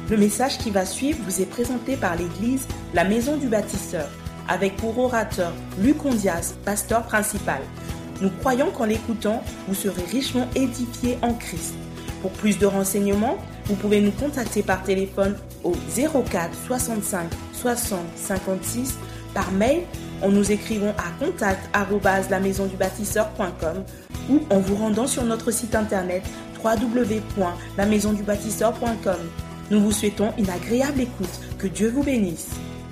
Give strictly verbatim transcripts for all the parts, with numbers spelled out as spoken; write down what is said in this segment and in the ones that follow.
Le message qui va suivre vous est présenté par l'église La Maison du Bâtisseur, avec pour orateur Luc Ondias, pasteur principal. Nous croyons qu'en l'écoutant, vous serez richement édifiés en Christ. Pour plus de renseignements, vous pouvez nous contacter par téléphone au zéro quatre soixante-cinq soixante cinquante-six, par mail en nous écrivant à contact arobase la maison du bâtisseur point com ou en vous rendant sur notre site internet w w w point la maison du bâtisseur point com. Nous vous souhaitons une agréable écoute. Que Dieu vous bénisse.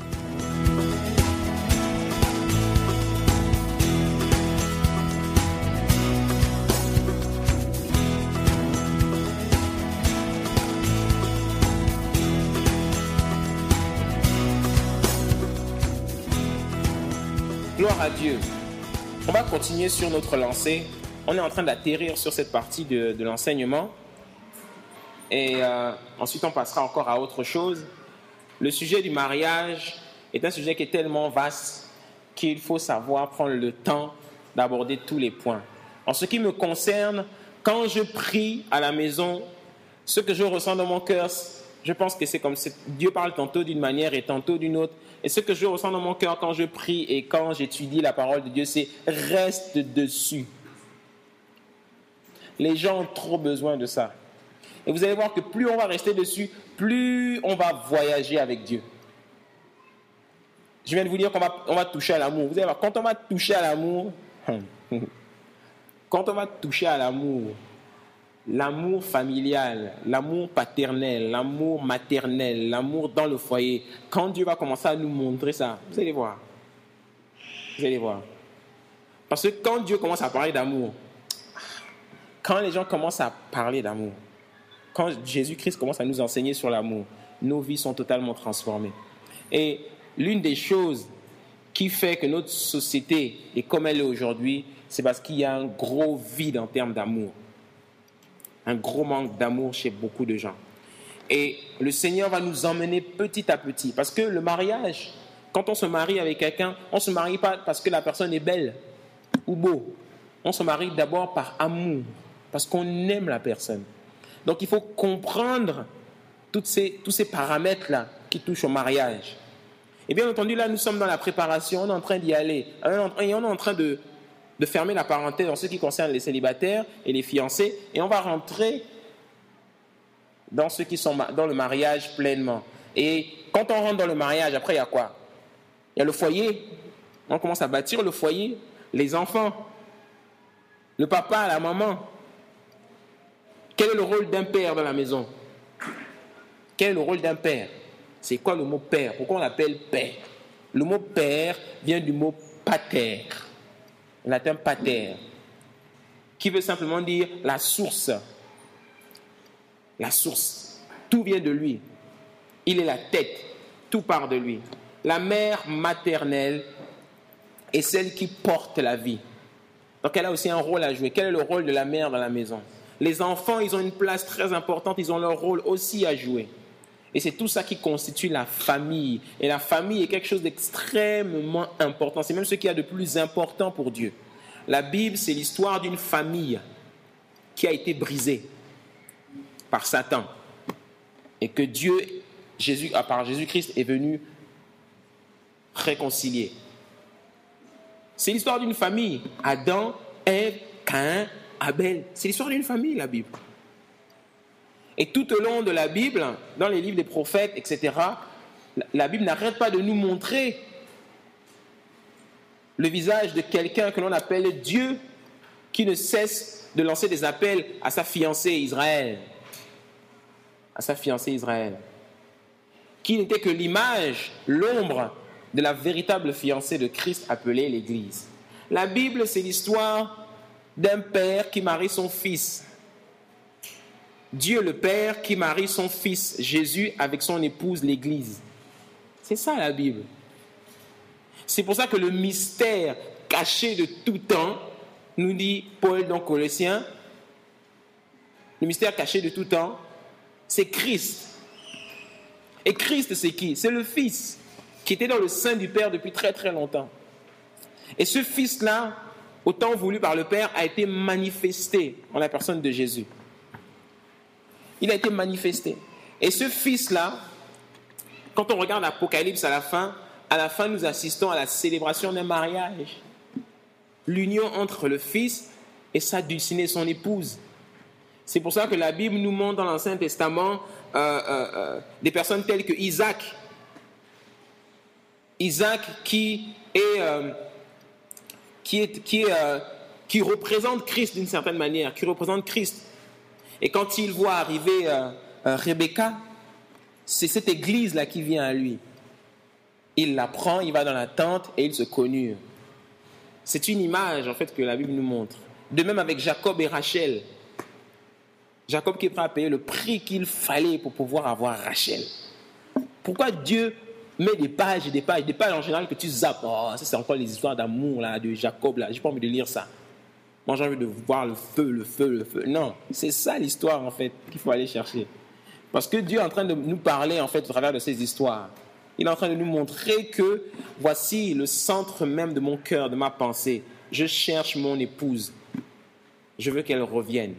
Gloire à Dieu. On va continuer sur notre lancée. On est en train d'atterrir sur cette partie de, de l'enseignement. Et euh, ensuite, on passera encore à autre chose. Le sujet du mariage est un sujet qui est tellement vaste qu'il faut savoir prendre le temps d'aborder tous les points. En ce qui me concerne, quand je prie à la maison, ce que je ressens dans mon cœur, je pense que c'est comme si Dieu parle tantôt d'une manière et tantôt d'une autre. Et ce que je ressens dans mon cœur quand je prie et quand j'étudie la parole de Dieu, c'est « reste dessus ». Les gens ont trop besoin de ça. Et vous allez voir que plus on va rester dessus, plus on va voyager avec Dieu. Je viens de vous dire qu'on va, on va toucher à l'amour. Vous allez voir, quand on va toucher à l'amour, quand on va toucher à l'amour, l'amour familial, l'amour paternel, l'amour maternel, l'amour dans le foyer, quand Dieu va commencer à nous montrer ça, vous allez voir. Vous allez voir. Parce que quand Dieu commence à parler d'amour, quand les gens commencent à parler d'amour, quand Jésus-Christ commence à nous enseigner sur l'amour, nos vies sont totalement transformées. Et l'une des choses qui fait que notre société est comme elle est aujourd'hui, c'est parce qu'il y a un gros vide en termes d'amour. Un gros manque d'amour chez beaucoup de gens. Et le Seigneur va nous emmener petit à petit. Parce que le mariage, quand on se marie avec quelqu'un, on ne se marie pas parce que la personne est belle ou beau. On se marie d'abord par amour, parce qu'on aime la personne. Donc il faut comprendre toutes ces, tous ces paramètres-là qui touchent au mariage. Et bien entendu, là, nous sommes dans la préparation, on est en train d'y aller. Et on est en train de, de fermer la parenthèse en ce qui concerne les célibataires et les fiancés. Et on va rentrer dans ceux qui sont dans le mariage pleinement. Et quand on rentre dans le mariage, après, il y a quoi? Il y a le foyer. On commence à bâtir le foyer. Les enfants. Le papa, la maman. Quel est le rôle d'un père dans la maison? Quel est le rôle d'un père? C'est quoi le mot père? Pourquoi on l'appelle père? Le mot père vient du mot pater, le latin pater, qui veut simplement dire la source. La source. Tout vient de lui. Il est la tête. Tout part de lui. La mère maternelle est celle qui porte la vie. Donc elle a aussi un rôle à jouer. Quel est le rôle de la mère dans la maison? Les enfants, ils ont une place très importante, ils ont leur rôle aussi à jouer. Et c'est tout ça qui constitue la famille. Et la famille est quelque chose d'extrêmement important. C'est même ce qu'il y a de plus important pour Dieu. La Bible, c'est l'histoire d'une famille qui a été brisée par Satan. Et que Dieu, Jésus, par Jésus-Christ, est venu réconcilier. C'est l'histoire d'une famille. Adam, Ève, Caïn, Abel. C'est l'histoire d'une famille, la Bible. Et tout au long de la Bible, dans les livres des prophètes, et cetera, la Bible n'arrête pas de nous montrer le visage de quelqu'un que l'on appelle Dieu, qui ne cesse de lancer des appels à sa fiancée Israël. À sa fiancée Israël. Qui n'était que l'image, l'ombre de la véritable fiancée de Christ appelée l'Église. La Bible, c'est l'histoire d'un père qui marie son fils. Dieu le Père qui marie son fils Jésus avec son épouse l'Église. C'est ça la Bible. C'est pour ça que le mystère caché de tout temps, nous dit Paul dans Colossiens, le mystère caché de tout temps, c'est Christ. Et Christ, c'est qui? C'est le Fils qui était dans le sein du Père depuis très très longtemps. Et ce Fils-là, au temps voulu par le Père, a été manifesté en la personne de Jésus. Il a été manifesté. Et ce fils-là, quand on regarde l'Apocalypse à la fin, à la fin, nous assistons à la célébration d'un mariage. L'union entre le fils et sa dulcinée, son épouse. C'est pour ça que la Bible nous montre dans l'Ancien Testament euh, euh, euh, des personnes telles que Isaac. Isaac qui est, euh, qui, est, qui, est, euh, qui représente Christ d'une certaine manière, qui représente Christ. Et quand il voit arriver euh, euh, Rebecca, c'est cette église-là qui vient à lui. Il la prend, il va dans la tente et il se connure. C'est une image en fait que la Bible nous montre. De même avec Jacob et Rachel. Jacob qui est prêt à payer le prix qu'il fallait pour pouvoir avoir Rachel. Pourquoi Dieu met des pages et des pages, des pages en général que tu zappes? Oh, ça c'est encore les histoires d'amour là, de Jacob là. J'ai pas envie de lire ça. Moi j'ai envie de voir le feu, le feu, le feu. Non, c'est ça l'histoire en fait qu'il faut aller chercher. Parce que Dieu est en train de nous parler en fait au travers de ces histoires. Il est en train de nous montrer que voici le centre même de mon cœur, de ma pensée. Je cherche mon épouse. Je veux qu'elle revienne.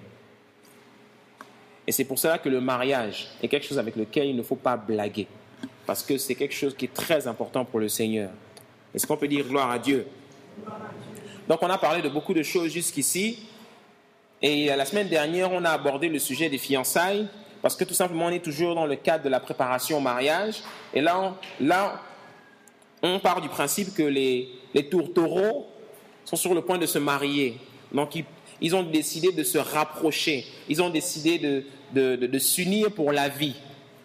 Et c'est pour cela que le mariage est quelque chose avec lequel il ne faut pas blaguer. Parce que c'est quelque chose qui est très important pour le Seigneur. Est-ce qu'on peut dire gloire à Dieu? Donc on a parlé de beaucoup de choses jusqu'ici. Et la semaine dernière, on a abordé le sujet des fiançailles. Parce que tout simplement, on est toujours dans le cadre de la préparation au mariage. Et là, on, là, on part du principe que les, les tourtereaux sont sur le point de se marier. Donc, ils, ils ont décidé de se rapprocher. Ils ont décidé de, de, de, de s'unir pour la vie.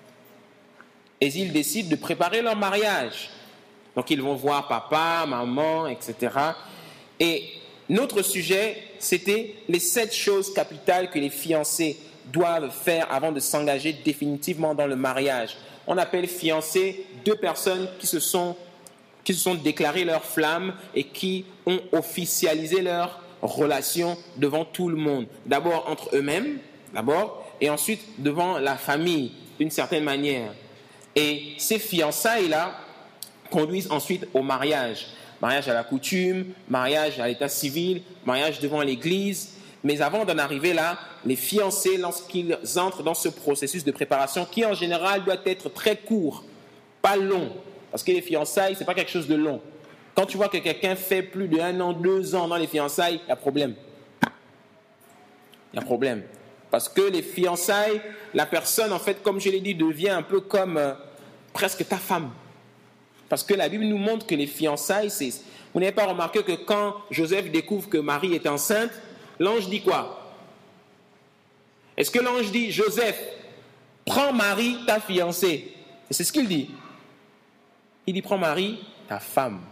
Et ils décident de préparer leur mariage. Donc, ils vont voir papa, maman, et cetera. Et notre sujet, c'était les sept choses capitales que les fiancés doivent faire avant de s'engager définitivement dans le mariage. On appelle fiancés deux personnes qui se sont, qui se sont déclarées leur flamme et qui ont officialisé leur relation devant tout le monde. D'abord entre eux-mêmes, d'abord, et ensuite devant la famille, d'une certaine manière. Et ces fiançailles-là conduisent ensuite au mariage. Mariage à la coutume, mariage à l'état civil, mariage devant l'église. Mais avant d'en arriver là, les fiancés, lorsqu'ils entrent dans ce processus de préparation, qui en général doit être très court, pas long, parce que les fiançailles, ce n'est pas quelque chose de long. Quand tu vois que quelqu'un fait plus d'un an, deux ans dans les fiançailles, il y a problème. Il y a problème. Parce que les fiançailles, la personne, en fait, comme je l'ai dit, devient un peu comme euh, presque ta femme. Parce que la Bible nous montre que les fiançailles, c'est... Vous n'avez pas remarqué que quand Joseph découvre que Marie est enceinte, l'ange dit quoi? Est-ce que l'ange dit, Joseph, prends Marie, ta fiancée? Et c'est ce qu'il dit. Il dit, prends Marie, ta femme.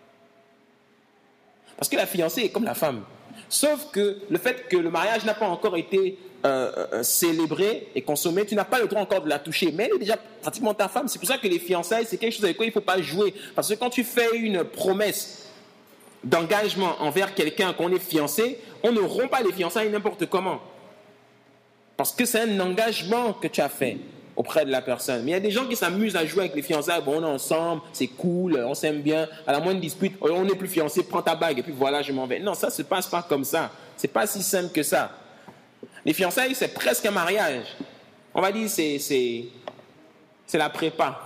Parce que la fiancée est comme la femme. Sauf que le fait que le mariage n'a pas encore été euh, euh, célébré et consommé, tu n'as pas le droit encore de la toucher. Mais elle est déjà pratiquement ta femme. C'est pour ça que les fiançailles, c'est quelque chose avec quoi il ne faut pas jouer. Parce que quand tu fais une promesse d'engagement envers quelqu'un, qu'on est fiancé, on ne rompt pas les fiançailles n'importe comment. Parce que c'est un engagement que tu as fait auprès de la personne. Mais il y a des gens qui s'amusent à jouer avec les fiançailles. Bon, on est ensemble, c'est cool, on s'aime bien. À la moindre dispute, on n'est plus fiancé, prends ta bague et puis voilà, je m'en vais. Non, ça ne se passe pas comme ça. C'est pas si simple que ça. Les fiançailles, c'est presque un mariage. On va dire c'est c'est c'est la prépa.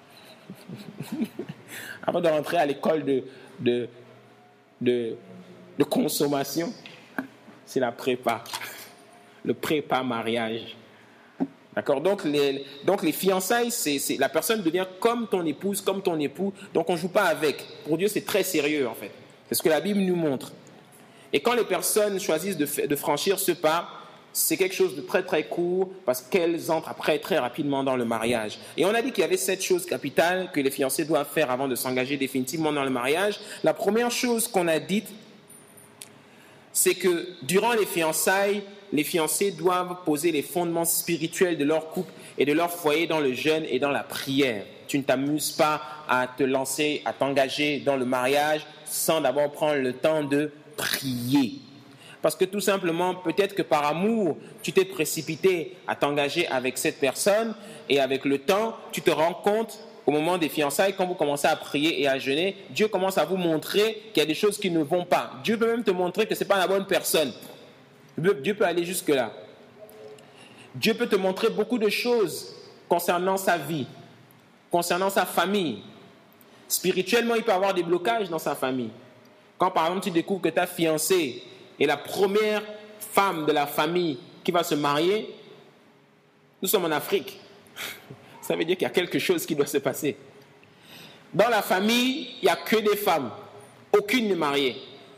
Avant de rentrer à l'école de de de, de consommation, c'est la prépa. Le prépa-mariage. D'accord? Donc les, donc les fiançailles, c'est, c'est, la personne devient comme ton épouse, comme ton époux. Donc on ne joue pas avec. Pour Dieu, c'est très sérieux en fait. C'est ce que la Bible nous montre. Et quand les personnes choisissent de, de franchir ce pas, c'est quelque chose de très très court parce qu'elles entrent après très rapidement dans le mariage. Et on a dit qu'il y avait sept choses capitales que les fiancés doivent faire avant de s'engager définitivement dans le mariage. La première chose qu'on a dite, c'est que durant les fiançailles, les fiancés doivent poser les fondements spirituels de leur couple et de leur foyer dans le jeûne et dans la prière. Tu ne t'amuses pas à te lancer, à t'engager dans le mariage sans d'abord prendre le temps de prier. Parce que tout simplement, peut-être que par amour, tu t'es précipité à t'engager avec cette personne et avec le temps, tu te rends compte au moment des fiançailles, quand vous commencez à prier et à jeûner, Dieu commence à vous montrer qu'il y a des choses qui ne vont pas. Dieu peut même te montrer que ce n'est pas la bonne personne. Dieu peut aller jusque-là. Dieu peut te montrer beaucoup de choses concernant sa vie, concernant sa famille. Spirituellement, il peut avoir des blocages dans sa famille. Quand par exemple tu découvres que ta fiancée est la première femme de la famille qui va se marier, nous sommes en Afrique. Ça veut dire qu'il y a quelque chose qui doit se passer. Dans la famille, il n'y a que des femmes. Aucune n'est mariée.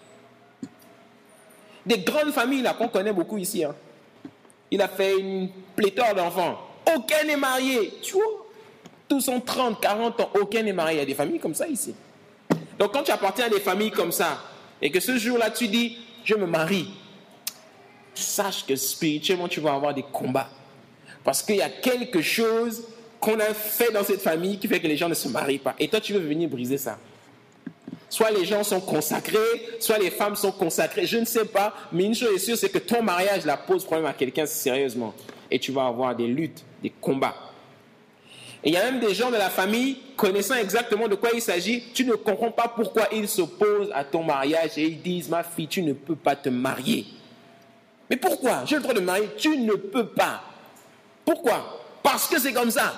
Des grandes familles là qu'on connaît beaucoup ici. Hein. Il a fait une pléthore d'enfants. Aucun n'est marié. Tu vois, tous ont trente, quarante ans. Aucun n'est marié. Il y a des familles comme ça ici. Donc quand tu appartiens à des familles comme ça, et que ce jour-là tu dis, je me marie, sache que spirituellement tu vas avoir des combats. Parce qu'il y a quelque chose qu'on a fait dans cette famille qui fait que les gens ne se marient pas. Et toi, tu veux venir briser ça. Soit les gens sont consacrés, soit les femmes sont consacrées. Je ne sais pas, mais une chose est sûre, c'est que ton mariage la pose problème à quelqu'un sérieusement. Et tu vas avoir des luttes, des combats. Et il y a même des gens de la famille, connaissant exactement de quoi il s'agit, tu ne comprends pas pourquoi ils s'opposent à ton mariage et ils disent, ma fille, tu ne peux pas te marier. Mais pourquoi? J'ai le droit de me marier. Tu ne peux pas. Pourquoi? Parce que c'est comme ça.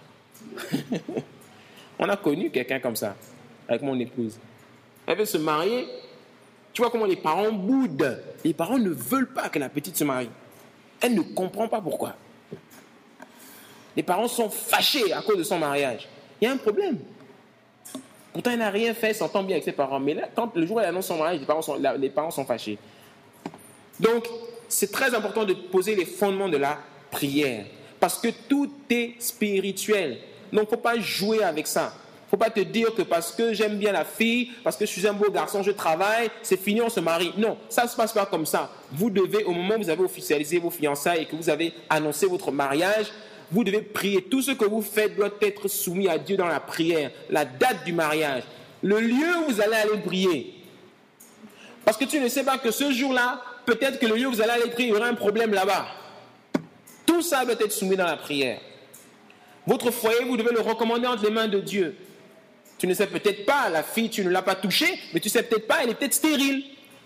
On a connu quelqu'un comme ça, avec mon épouse. Elle veut se marier. Tu vois comment les parents boudent. Les parents ne veulent pas que la petite se marie. Elle ne comprend pas pourquoi. Les parents sont fâchés à cause de son mariage. Il y a un problème. Pourtant, elle n'a rien fait, elle s'entend bien avec ses parents. Mais là, quand le jour où elle annonce son mariage, les parents sont, les parents sont fâchés. Donc, c'est très important de poser les fondements de la prière. Parce que tout est spirituel. Donc, il ne faut pas jouer avec ça. Il ne faut pas te dire que parce que j'aime bien la fille, parce que je suis un beau garçon, je travaille, c'est fini, on se marie. Non, ça ne se passe pas comme ça. Vous devez, au moment où vous avez officialisé vos fiançailles et que vous avez annoncé votre mariage, vous devez prier. Tout ce que vous faites doit être soumis à Dieu dans la prière. La date du mariage, le lieu où vous allez aller prier. Parce que tu ne sais pas que ce jour-là, peut-être que le lieu où vous allez aller prier, il y aura un problème là-bas. Tout ça doit être soumis dans la prière. Votre foyer, vous devez le recommander entre les mains de Dieu. Tu ne sais peut-être pas, la fille, tu ne l'as pas touchée, mais tu ne sais peut-être pas, elle est peut-être stérile.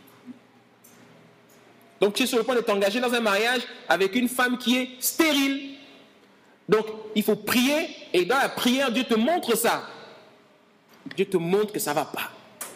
Donc tu es sur le point de t'engager dans un mariage avec une femme qui est stérile. Donc il faut prier, et dans la prière, Dieu te montre ça. Dieu te montre que ça ne va pas.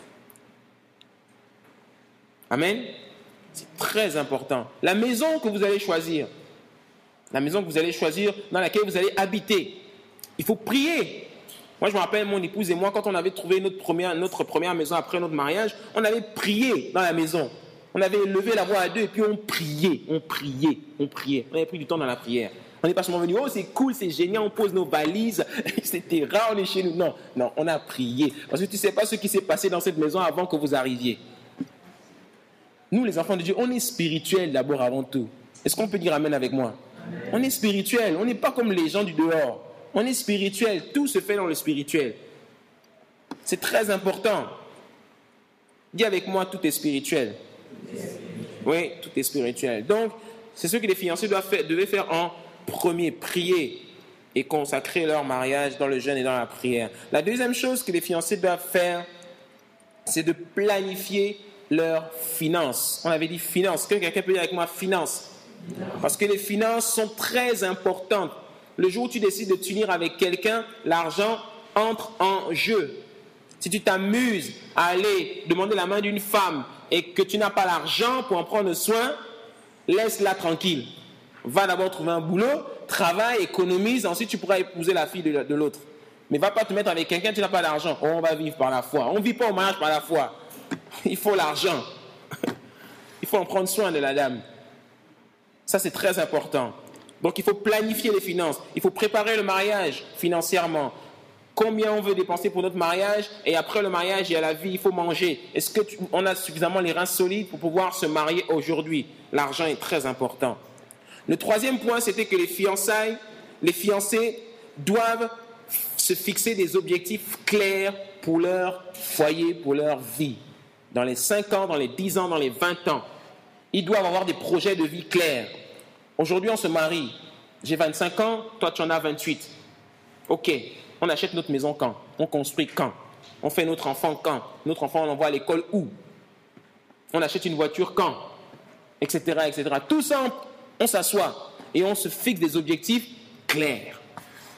Amen. C'est très important. La maison que vous allez choisir, la maison que vous allez choisir, dans laquelle vous allez habiter, il faut prier. Moi, je me rappelle, mon épouse et moi, quand on avait trouvé notre première, notre première maison après notre mariage, on avait prié dans la maison. On avait levé la voix à deux et puis on priait, on priait, on priait. On avait pris du temps dans la prière. On n'est pas seulement venu, oh c'est cool, c'est génial, on pose nos valises, et cetera. On est chez nous. Non, non, on a prié. Parce que tu ne sais pas ce qui s'est passé dans cette maison avant que vous arriviez. Nous, les enfants de Dieu, on est spirituels d'abord avant tout. Est-ce qu'on peut dire amen avec moi? Amen. On est spirituel, on n'est pas comme les gens du dehors. On est spirituel, tout se fait dans le spirituel. C'est très important. Dis avec moi, tout est spirituel. Oui, tout est spirituel. Donc, c'est ce que les fiancés doivent faire, devaient faire en premier, prier et consacrer leur mariage dans le jeûne et dans la prière. La deuxième chose que les fiancés doivent faire, c'est de planifier leurs finances. On avait dit finances. Que quelqu'un peut dire avec moi finances? Parce que les finances sont très importantes. Le jour où tu décides de t'unir avec quelqu'un, l'argent entre en jeu. Si tu t'amuses à aller demander la main d'une femme et que tu n'as pas l'argent pour en prendre soin, laisse-la tranquille. Va d'abord trouver un boulot, travaille, économise, ensuite tu pourras épouser la fille de, de l'autre. Mais va pas te mettre avec quelqu'un, tu n'as pas d'argent. Oh, on va vivre par la foi. On ne vit pas au mariage par la foi. Il faut l'argent. Il faut en prendre soin de la dame. Ça, c'est très important. Donc, il faut planifier les finances. Il faut préparer le mariage financièrement. Combien on veut dépenser pour notre mariage? Et après le mariage, il y a la vie, il faut manger. Est-ce qu'on a suffisamment les reins solides pour pouvoir se marier aujourd'hui? L'argent est très important. Le troisième point, c'était que les fiançailles, les fiancés doivent se fixer des objectifs clairs pour leur foyer, pour leur vie. Dans les cinq ans, dans les dix ans, dans les vingt ans. Ils doivent avoir des projets de vie clairs. Aujourd'hui, on se marie. J'ai vingt-cinq ans, toi tu en as vingt-huit. Ok, on achète notre maison quand? On construit quand? On fait notre enfant quand? Notre enfant, on l'envoie à l'école où? On achète une voiture quand? Etc, et cetera. Tout ça, on s'assoit et on se fixe des objectifs clairs.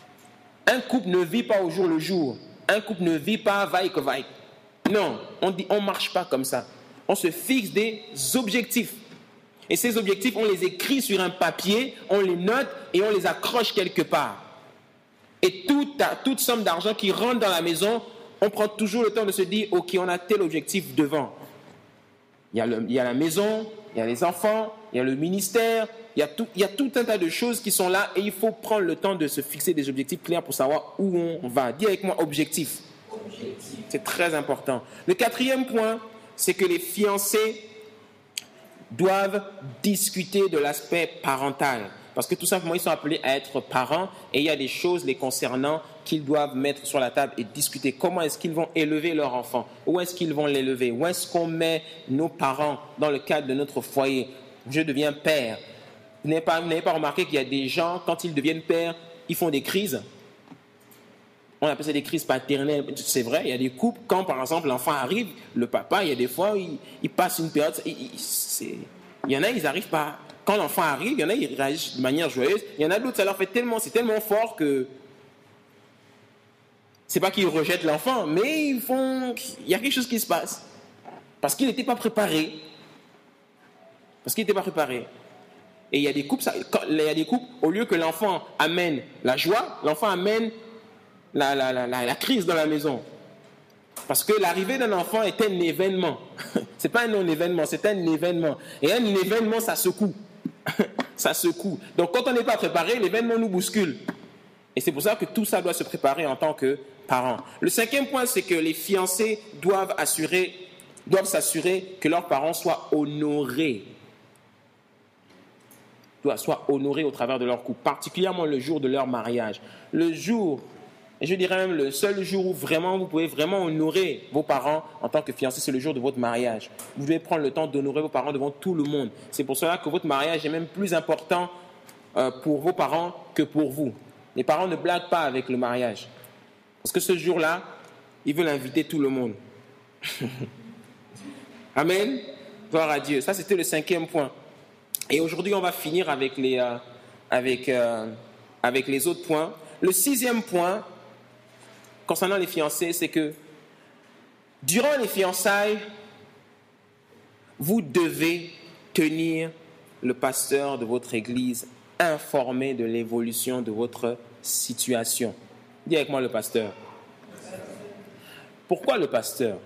Un couple ne vit pas au jour le jour. Un couple ne vit pas vaille que vaille. Non, on dit, on marche pas comme ça. On se fixe des objectifs. Et ces objectifs, on les écrit sur un papier, on les note et on les accroche quelque part. Et toute, toute somme d'argent qui rentre dans la maison, on prend toujours le temps de se dire, ok, on a tel objectif devant. Il y a, le, il y a la maison, il y a les enfants, il y a le ministère, il y a, tout, il y a tout un tas de choses qui sont là et il faut prendre le temps de se fixer des objectifs clairs pour savoir où on va. Dis avec moi, objectif. Objectif. C'est très important. Le quatrième point, c'est que les fiancés doivent discuter de l'aspect parental. Parce que tout simplement, ils sont appelés à être parents et il y a des choses les concernant qu'ils doivent mettre sur la table et discuter. Comment est-ce qu'ils vont élever leur enfant? Où est-ce qu'ils vont l'élever? Où est-ce qu'on met nos parents dans le cadre de notre foyer? Je deviens père. Vous n'avez pas, vous n'avez pas remarqué qu'il y a des gens, quand ils deviennent pères, ils font des crises? On appelle ça des crises paternelles. C'est vrai, il y a des couples, quand par exemple l'enfant arrive, le papa, il y a des fois, il, il passe une période, il, il, c'est, il y en a, ils n'arrivent pas. Quand l'enfant arrive, il y en a, ils réagissent de manière joyeuse. Il y en a d'autres, ça leur fait tellement, c'est tellement fort que c'est pas qu'ils rejettent l'enfant, mais ils font, il y a quelque chose qui se passe. Parce qu'il n'était pas préparé. Parce qu'il n'était pas préparé. Et il y a des couples, ça, il y a des couples, au lieu que l'enfant amène la joie, l'enfant amène La, la, la, la, la crise dans la maison. Parce que l'arrivée d'un enfant est un événement. Ce n'est pas un non-événement, c'est un événement. Et un événement, ça secoue. Ça secoue. Donc quand on n'est pas préparé, l'événement nous bouscule. Et c'est pour ça que tout ça doit se préparer en tant que parents. Le cinquième point, c'est que les fiancés doivent, assurer, doivent s'assurer que leurs parents soient honorés. Doivent soient honorés au travers de leur couple, particulièrement le jour de leur mariage. Le jour... Et je dirais même le seul jour où vraiment vous pouvez vraiment honorer vos parents en tant que fiancés, c'est le jour de votre mariage. Vous devez prendre le temps d'honorer vos parents devant tout le monde. C'est pour cela que votre mariage est même plus important euh, pour vos parents que pour vous. Les parents ne blaguent pas avec le mariage. Parce que ce jour-là, ils veulent inviter tout le monde. Amen. Gloire à Dieu. Ça, c'était le cinquième point. Et aujourd'hui, on va finir avec les, euh, avec, euh, avec les autres points. Le sixième point, concernant les fiancés, c'est que durant les fiançailles, vous devez tenir le pasteur de votre église informé de l'évolution de votre situation. Dis avec moi le pasteur. Pourquoi le pasteur?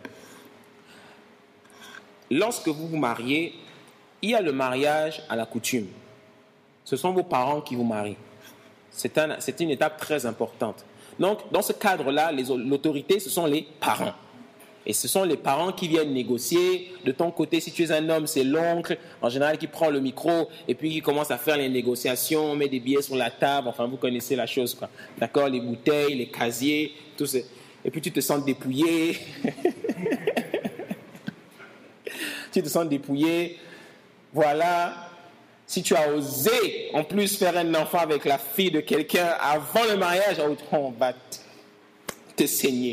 Lorsque vous vous mariez, il y a le mariage à la coutume. Ce sont vos parents qui vous marient. C'est, un, c'est une étape très importante. Donc, dans ce cadre-là, les, l'autorité, ce sont les parents. Et ce sont les parents qui viennent négocier. De ton côté, si tu es un homme, c'est l'oncle, en général, qui prend le micro et puis qui commence à faire les négociations, on met des billets sur la table. Enfin, vous connaissez la chose, quoi. D'accord? Les bouteilles, les casiers, tout ça. Et puis, tu te sens dépouillé. Tu te sens dépouillé. Voilà. Si tu as osé, en plus, faire un enfant avec la fille de quelqu'un avant le mariage, on va te saigner.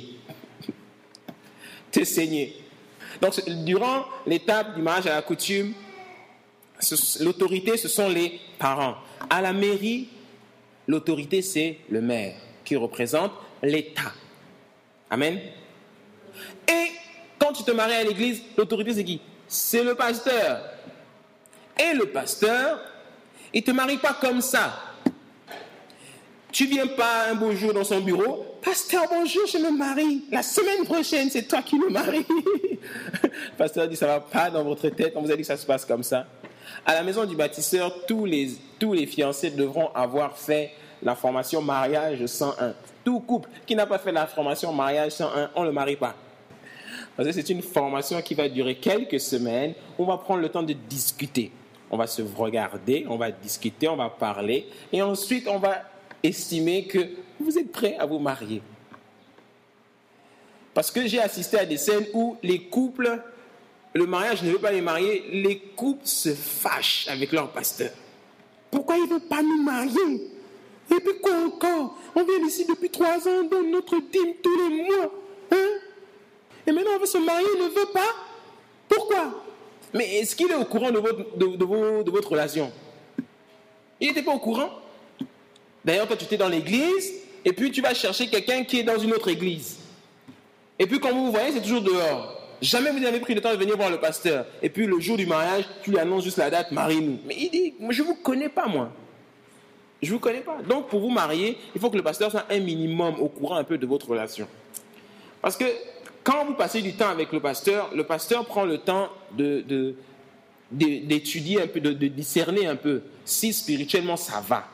Te saigner. Donc, durant l'étape du mariage à la coutume, l'autorité, ce sont les parents. À la mairie, l'autorité, c'est le maire qui représente l'État. Amen. Et quand tu te maries à l'église, l'autorité, c'est qui? C'est le pasteur. Et le pasteur, il ne te marie pas comme ça. Tu ne viens pas un beau jour dans son bureau. Pasteur, bonjour, je me marie. La semaine prochaine, c'est toi qui me maries. Le pasteur dit, ça ne va pas dans votre tête. On vous a dit que ça se passe comme ça. À la maison du bâtisseur, tous les, tous les fiancés devront avoir fait la formation mariage cent un. Tout couple qui n'a pas fait la formation mariage cent un, on ne le marie pas. Parce que c'est une formation qui va durer quelques semaines. On va prendre le temps de discuter. On va se regarder, on va discuter, on va parler. Et ensuite, on va estimer que vous êtes prêts à vous marier. Parce que j'ai assisté à des scènes où les couples, le mariage ne veut pas les marier, les couples se fâchent avec leur pasteur. Pourquoi il ne veut pas nous marier? Et puis quoi encore? On vient ici depuis trois ans, on donne notre dîme tous les mois. Hein? Et maintenant on veut se marier, il ne veut pas? Pourquoi? Mais est-ce qu'il est au courant de votre, de, de, vos, de votre relation? Il n'était pas au courant. D'ailleurs, quand tu étais dans l'église, et puis tu vas chercher quelqu'un qui est dans une autre église. Et puis quand vous vous voyez, c'est toujours dehors. Jamais vous n'avez pris le temps de venir voir le pasteur. Et puis le jour du mariage, tu lui annonces juste la date, marie-nous. Mais il dit, je ne vous connais pas moi. Je ne vous connais pas. Donc pour vous marier, il faut que le pasteur soit un minimum au courant un peu de votre relation. Parce que quand vous passez du temps avec le pasteur, le pasteur prend le temps de, de, de, d'étudier un peu, de, de discerner un peu si spirituellement ça va.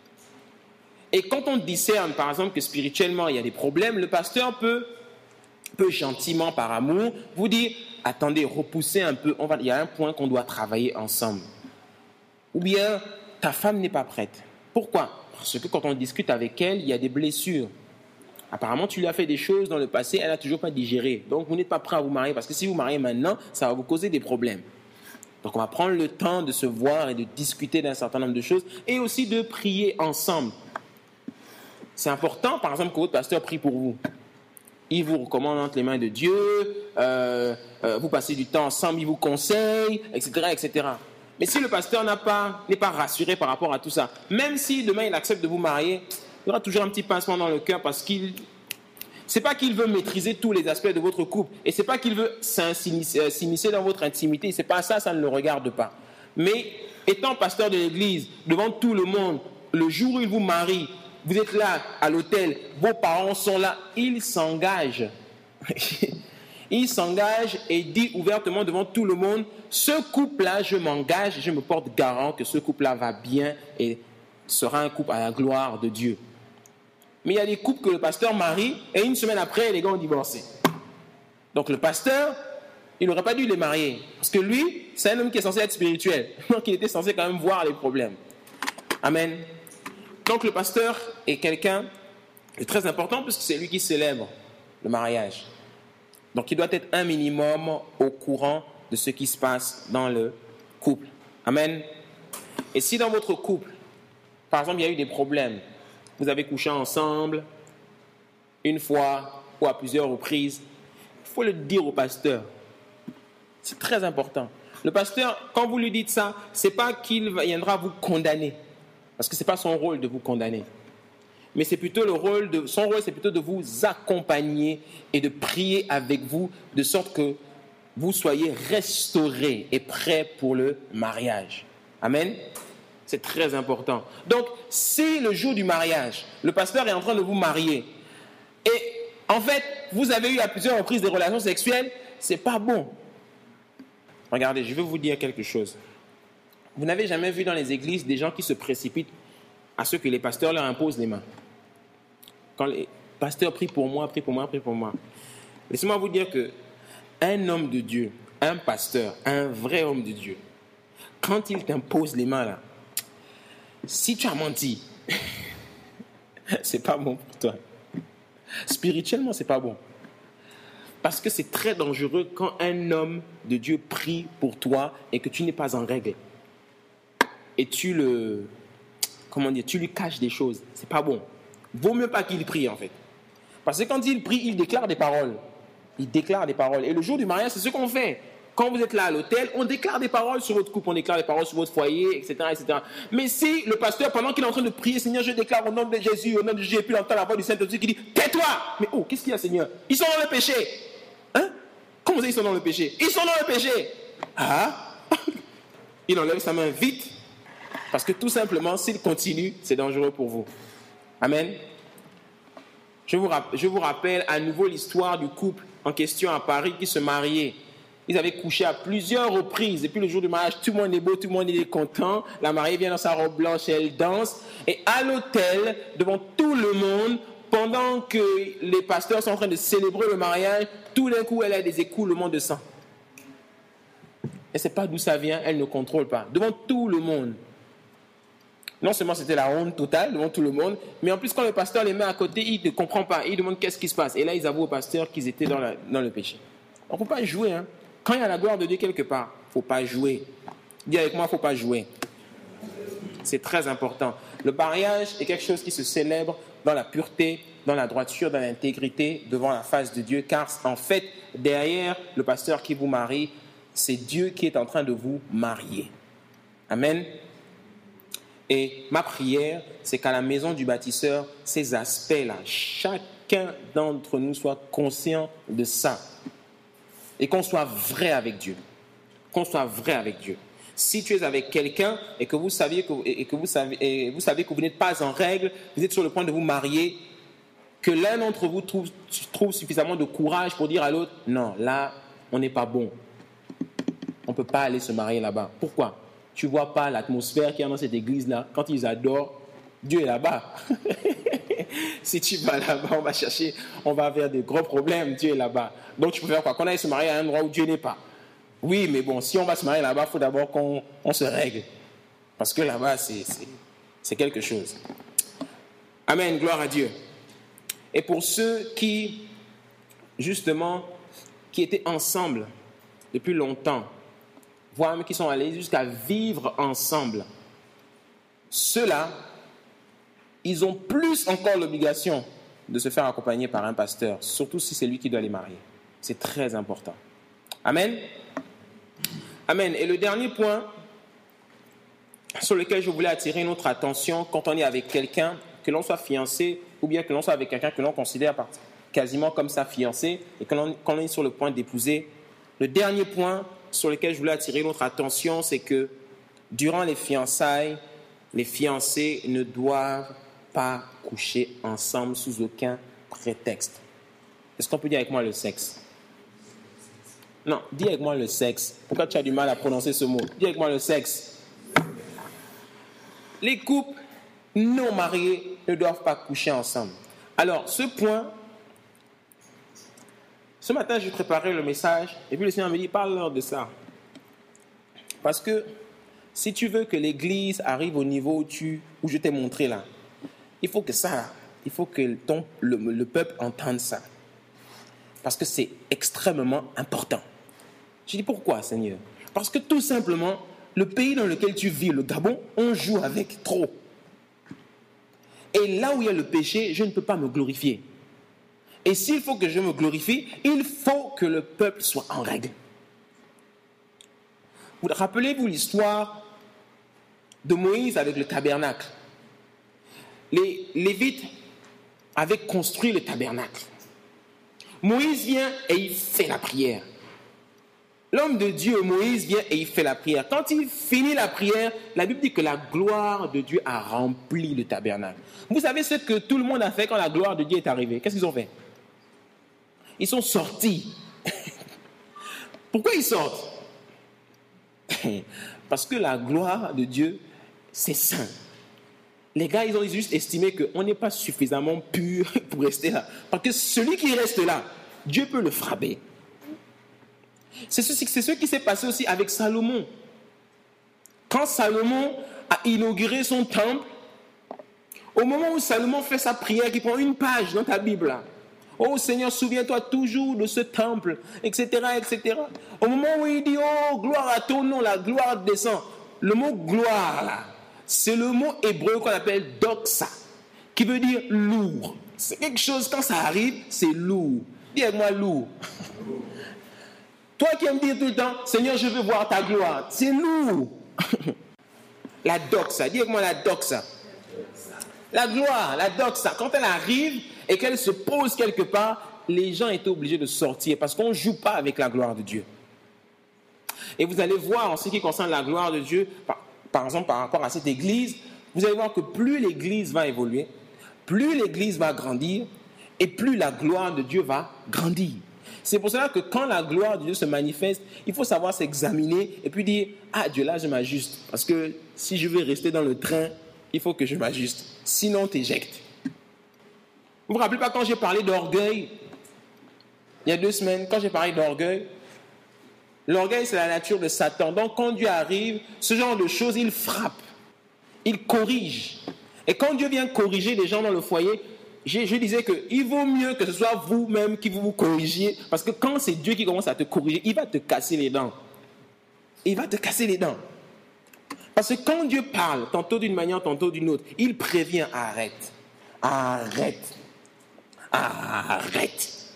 Et quand on discerne, par exemple, que spirituellement il y a des problèmes, le pasteur peut, peut gentiment, par amour, vous dire, attendez, repoussez un peu, on va, il y a un point qu'on doit travailler ensemble. Ou bien, ta femme n'est pas prête. Pourquoi ? Parce que quand on discute avec elle, il y a des blessures. Apparemment, tu lui as fait des choses dans le passé, elle n'a toujours pas digéré. Donc, vous n'êtes pas prêt à vous marier, parce que si vous mariez maintenant, ça va vous causer des problèmes. Donc, on va prendre le temps de se voir et de discuter d'un certain nombre de choses, et aussi de prier ensemble. C'est important, par exemple, que votre pasteur prie pour vous. Il vous recommande entre les mains de Dieu, euh, euh, vous passez du temps ensemble, il vous conseille, et cetera, et cetera. Mais si le pasteur n'a pas, n'est pas rassuré par rapport à tout ça, même si demain il accepte de vous marier, il y aura toujours un petit pincement dans le cœur parce qu'il, c'est pas qu'il veut maîtriser tous les aspects de votre couple, et c'est pas qu'il veut s'immiscer dans votre intimité, c'est pas ça, ça ne le regarde pas. Mais étant pasteur de l'église, devant tout le monde, le jour où il vous marie, vous êtes là à l'hôtel, vos parents sont là, il s'engage. Il s'engage et dit ouvertement devant tout le monde, ce couple-là, je m'engage, je me porte garant que ce couple-là va bien et sera un couple à la gloire de Dieu. Mais il y a des couples que le pasteur marie et une semaine après, les gars ont divorcé. Donc le pasteur, il n'aurait pas dû les marier. Parce que lui, c'est un homme qui est censé être spirituel. Donc il était censé quand même voir les problèmes. Amen. Donc le pasteur est quelqu'un de très important puisque c'est lui qui célèbre le mariage. Donc il doit être un minimum au courant de ce qui se passe dans le couple. Amen. Et si dans votre couple, par exemple, il y a eu des problèmes, vous avez couché ensemble une fois ou à plusieurs reprises, il faut le dire au pasteur. C'est très important. Le pasteur, quand vous lui dites ça, ce n'est pas qu'il viendra vous condamner, parce que ce n'est pas son rôle de vous condamner. Mais c'est plutôt le rôle de, son rôle, c'est plutôt de vous accompagner et de prier avec vous, de sorte que vous soyez restaurés et prêts pour le mariage. Amen. C'est très important. Donc, si le jour du mariage, le pasteur est en train de vous marier, et en fait, vous avez eu à plusieurs reprises des relations sexuelles, c'est pas bon. Regardez, je vais vous dire quelque chose. Vous n'avez jamais vu dans les églises des gens qui se précipitent à ce que les pasteurs leur imposent les mains. Quand les pasteurs prient pour moi, prient pour moi, prient pour moi. Laissez-moi vous dire que un homme de Dieu, un pasteur, un vrai homme de Dieu, quand il t'impose les mains là, si tu as menti, c'est pas bon pour toi. Spirituellement, c'est pas bon. Parce que c'est très dangereux quand un homme de Dieu prie pour toi et que tu n'es pas en règle. Et tu le, comment dire, tu lui caches des choses. C'est pas bon. Vaut mieux pas qu'il prie en fait. Parce que quand il prie, il déclare des paroles. Il déclare des paroles. Et le jour du mariage, c'est ce qu'on fait. Quand vous êtes là à l'hôtel, on déclare des paroles sur votre couple, on déclare des paroles sur votre foyer, et cetera, et cetera. Mais si le pasteur, pendant qu'il est en train de prier, Seigneur, je déclare au nom de Jésus, au nom de Jésus, et puis il entend la voix du Saint-Esprit qui dit, tais-toi! Mais oh, qu'est-ce qu'il y a, Seigneur? Ils sont dans le péché. Hein? Comment ça, ils sont dans le péché? Ils sont dans le péché. Ah? Il enlève sa main vite. Parce que tout simplement, s'il continue, c'est dangereux pour vous. Amen. Je vous, rappelle, je vous rappelle à nouveau l'histoire du couple en question à Paris qui se mariait. Ils avaient couché à plusieurs reprises. Et puis le jour du mariage, tout le monde est beau, tout le monde est content. La mariée vient dans sa robe blanche et elle danse. Et à l'hôtel, devant tout le monde, pendant que les pasteurs sont en train de célébrer le mariage, tout d'un coup, elle a des écoulements de sang. Elle ne sait pas d'où ça vient, elle ne contrôle pas. Devant tout le monde. Non seulement c'était la honte totale devant tout le monde, mais en plus quand le pasteur les met à côté, il ne comprend pas, il demande qu'est-ce qui se passe. Et là, ils avouent au pasteur qu'ils étaient dans, la, dans le péché. On ne peut pas jouer. Hein. Quand il y a la gloire de Dieu quelque part, il ne faut pas jouer. Dis avec moi, il ne faut pas jouer. C'est très important. Le mariage est quelque chose qui se célèbre dans la pureté, dans la droiture, dans l'intégrité, devant la face de Dieu, car en fait, derrière le pasteur qui vous marie, c'est Dieu qui est en train de vous marier. Amen. Et ma prière, c'est qu'à la maison du bâtisseur, ces aspects-là, chacun d'entre nous soit conscient de ça. Et qu'on soit vrai avec Dieu. Qu'on soit vrai avec Dieu. Si tu es avec quelqu'un et que vous saviez que, et que vous savez, et vous savez que vous n'êtes pas en règle, vous êtes sur le point de vous marier, que l'un d'entre vous trouve, trouve suffisamment de courage pour dire à l'autre, non, là, on n'est pas bon. On ne peut pas aller se marier là-bas. Pourquoi ? Tu ne vois pas l'atmosphère qu'il y a dans cette église-là. Quand ils adorent, Dieu est là-bas. Si tu vas là-bas, on va chercher, on va vers des gros problèmes. Dieu est là-bas. Donc tu peux faire quoi ? Qu'on aille se marier à un endroit où Dieu n'est pas. Oui, mais bon, si on va se marier là-bas, il faut d'abord qu'on on se règle. Parce que là-bas, c'est, c'est, c'est quelque chose. Amen, gloire à Dieu. Et pour ceux qui, justement, qui étaient ensemble depuis longtemps, voire même qui sont allés jusqu'à vivre ensemble, ceux-là, ils ont plus encore l'obligation de se faire accompagner par un pasteur, surtout si c'est lui qui doit les marier. C'est très important. Amen. Amen. Et le dernier point sur lequel je voulais attirer notre attention quand on est avec quelqu'un, que l'on soit fiancé ou bien que l'on soit avec quelqu'un que l'on considère quasiment comme sa fiancée et que l'on, qu'on est sur le point d'épouser, le dernier point sur lequel je voulais attirer notre attention, c'est que durant les fiançailles, les fiancés ne doivent pas coucher ensemble sous aucun prétexte. Est-ce qu'on peut dire avec moi le sexe ? Non, dis avec moi le sexe. Pourquoi tu as du mal à prononcer ce mot ? Dis avec moi le sexe. Les couples non mariés ne doivent pas coucher ensemble. Alors, ce point, ce matin, j'ai préparé le message et puis le Seigneur me dit, parle-leur de ça. Parce que si tu veux que l'Église arrive au niveau où, tu, où je t'ai montré là, il faut que ça, là, il faut que ton, le, le peuple entende ça. Parce que c'est extrêmement important. Je dis, pourquoi, Seigneur ? Parce que tout simplement, le pays dans lequel tu vis, le Gabon, on joue avec trop. Et là où il y a le péché, je ne peux pas me glorifier. Et s'il faut que je me glorifie, il faut que le peuple soit en règle. Vous rappelez-vous l'histoire de Moïse avec le tabernacle ? Les Lévites avaient construit le tabernacle. Moïse vient et il fait la prière. L'homme de Dieu, Moïse, vient et il fait la prière. Quand il finit la prière, la Bible dit que la gloire de Dieu a rempli le tabernacle. Vous savez ce que tout le monde a fait quand la gloire de Dieu est arrivée ? Qu'est-ce qu'ils ont fait ? Ils sont sortis. Pourquoi ils sortent ? Parce que la gloire de Dieu, c'est saint. Les gars, ils ont juste estimé qu'on n'est pas suffisamment pur pour rester là. Parce que celui qui reste là, Dieu peut le frapper. C'est ce, c'est ce qui s'est passé aussi avec Salomon. Quand Salomon a inauguré son temple, au moment où Salomon fait sa prière, il prend une page dans ta Bible là. Oh Seigneur, souviens-toi toujours de ce temple, et cetera, et cetera. Au moment où il dit, oh, gloire à ton nom, la gloire descend. Le mot gloire là, c'est le mot hébreu qu'on appelle doxa, qui veut dire lourd. C'est quelque chose, quand ça arrive, c'est lourd. Dis avec moi lourd. Toi qui aimes dire tout le temps, Seigneur, je veux voir ta gloire. C'est lourd. La doxa, dis avec moi la doxa. La gloire, la doxa, quand elle arrive et qu'elle se pose quelque part, les gens étaient obligés de sortir parce qu'on ne joue pas avec la gloire de Dieu. Et vous allez voir en ce qui concerne la gloire de Dieu, par, par exemple par rapport à cette église, vous allez voir que plus l'église va évoluer, plus l'église va grandir et plus la gloire de Dieu va grandir. C'est pour cela que quand la gloire de Dieu se manifeste, il faut savoir s'examiner et puis dire, ah Dieu là je m'ajuste. Parce que si je veux rester dans le train, il faut que je m'ajuste. Sinon t'éjectes. Vous vous rappelez pas quand j'ai parlé d'orgueil, il y a deux semaines, quand j'ai parlé d'orgueil, l'orgueil c'est la nature de Satan. Donc quand Dieu arrive, ce genre de choses, il frappe, il corrige. Et quand Dieu vient corriger les gens dans le foyer, Je, je disais qu'il vaut mieux que ce soit vous-même qui vous, vous corrigiez, parce que quand c'est Dieu qui commence à te corriger, il va te casser les dents. Il va te casser les dents. Parce que quand Dieu parle, tantôt d'une manière, tantôt d'une autre, il prévient, arrête, arrête, arrête.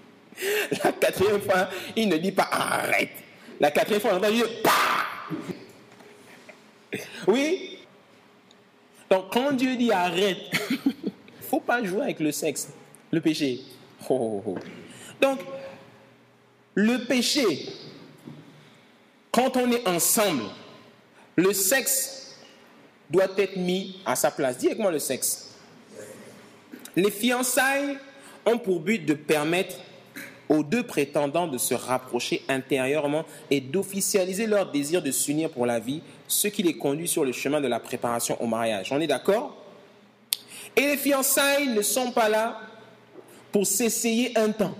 La quatrième fois, il ne dit pas arrête. La quatrième fois, on entend dire, bah! Oui. Donc, quand Dieu dit arrête, il ne faut pas jouer avec le sexe, le péché. Oh, oh, oh. Donc, le péché, quand on est ensemble, le sexe doit être mis à sa place. Dis avec moi le sexe. Les fiançailles ont pour but de permettre aux deux prétendants de se rapprocher intérieurement et d'officialiser leur désir de s'unir pour la vie, ce qui les conduit sur le chemin de la préparation au mariage. On est d'accord? Et les fiançailles ne sont pas là pour s'essayer un temps.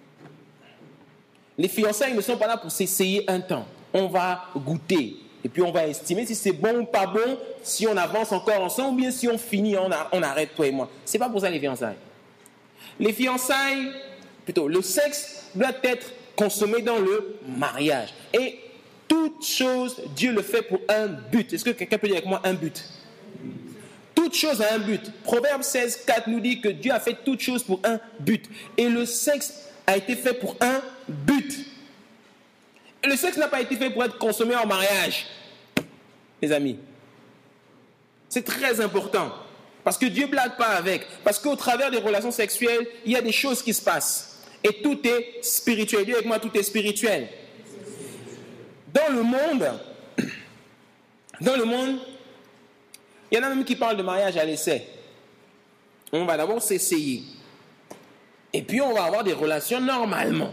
Les fiançailles ne sont pas là pour s'essayer un temps. On va goûter et puis on va estimer si c'est bon ou pas bon, si on avance encore ensemble ou bien si on finit, on, a, on arrête toi et moi. Ce n'est pas pour ça les fiançailles. Les fiançailles, plutôt le sexe doit être consommé dans le mariage. Et toute chose, Dieu le fait pour un but. Est-ce que quelqu'un peut dire avec moi un but? Toute chose a un but. Proverbe seize, quatre nous dit que Dieu a fait toute chose pour un but. Et le sexe a été fait pour un but. Et le sexe n'a pas été fait pour être consommé en mariage, les amis. C'est très important. Parce que Dieu ne blague pas avec. Parce qu'au travers des relations sexuelles, il y a des choses qui se passent. Et tout est spirituel. Dis avec moi, tout est spirituel. Dans le monde, dans le monde, il y en a même qui parlent de mariage à l'essai. On va d'abord s'essayer. Et puis on va avoir des relations normalement.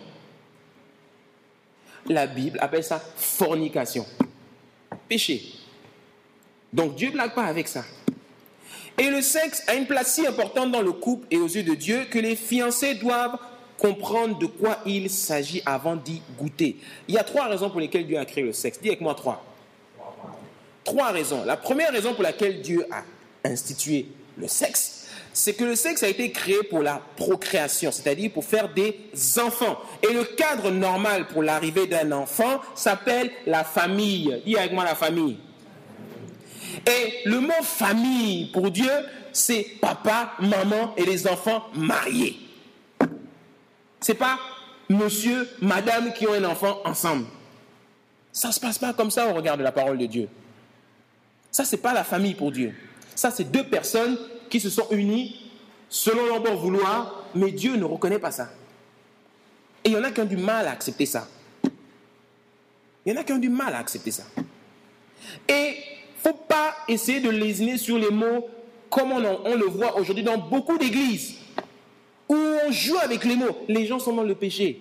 La Bible appelle ça fornication. Péché. Donc Dieu ne blague pas avec ça. Et le sexe a une place si importante dans le couple et aux yeux de Dieu que les fiancés doivent comprendre de quoi il s'agit avant d'y goûter. Il y a trois raisons pour lesquelles Dieu a créé le sexe. Dis avec moi trois. Trois raisons. La première raison pour laquelle Dieu a institué le sexe, c'est que le sexe a été créé pour la procréation, c'est-à-dire pour faire des enfants. Et le cadre normal pour l'arrivée d'un enfant s'appelle la famille. Dis avec moi la famille. Et le mot famille pour Dieu, c'est papa, maman et les enfants mariés. Ce n'est pas monsieur, madame qui ont un enfant ensemble. Ça ne se passe pas comme ça au regard de la parole de Dieu. Ça, ce n'est pas la famille pour Dieu. Ça, c'est deux personnes qui se sont unies selon leur bon vouloir, mais Dieu ne reconnaît pas ça. Et il y en a qui ont du mal à accepter ça. Il y en a qui ont du mal à accepter ça. Et il ne faut pas essayer de lésiner sur les mots comme on, on le voit aujourd'hui dans beaucoup d'églises où on joue avec les mots. Les gens sont dans le péché.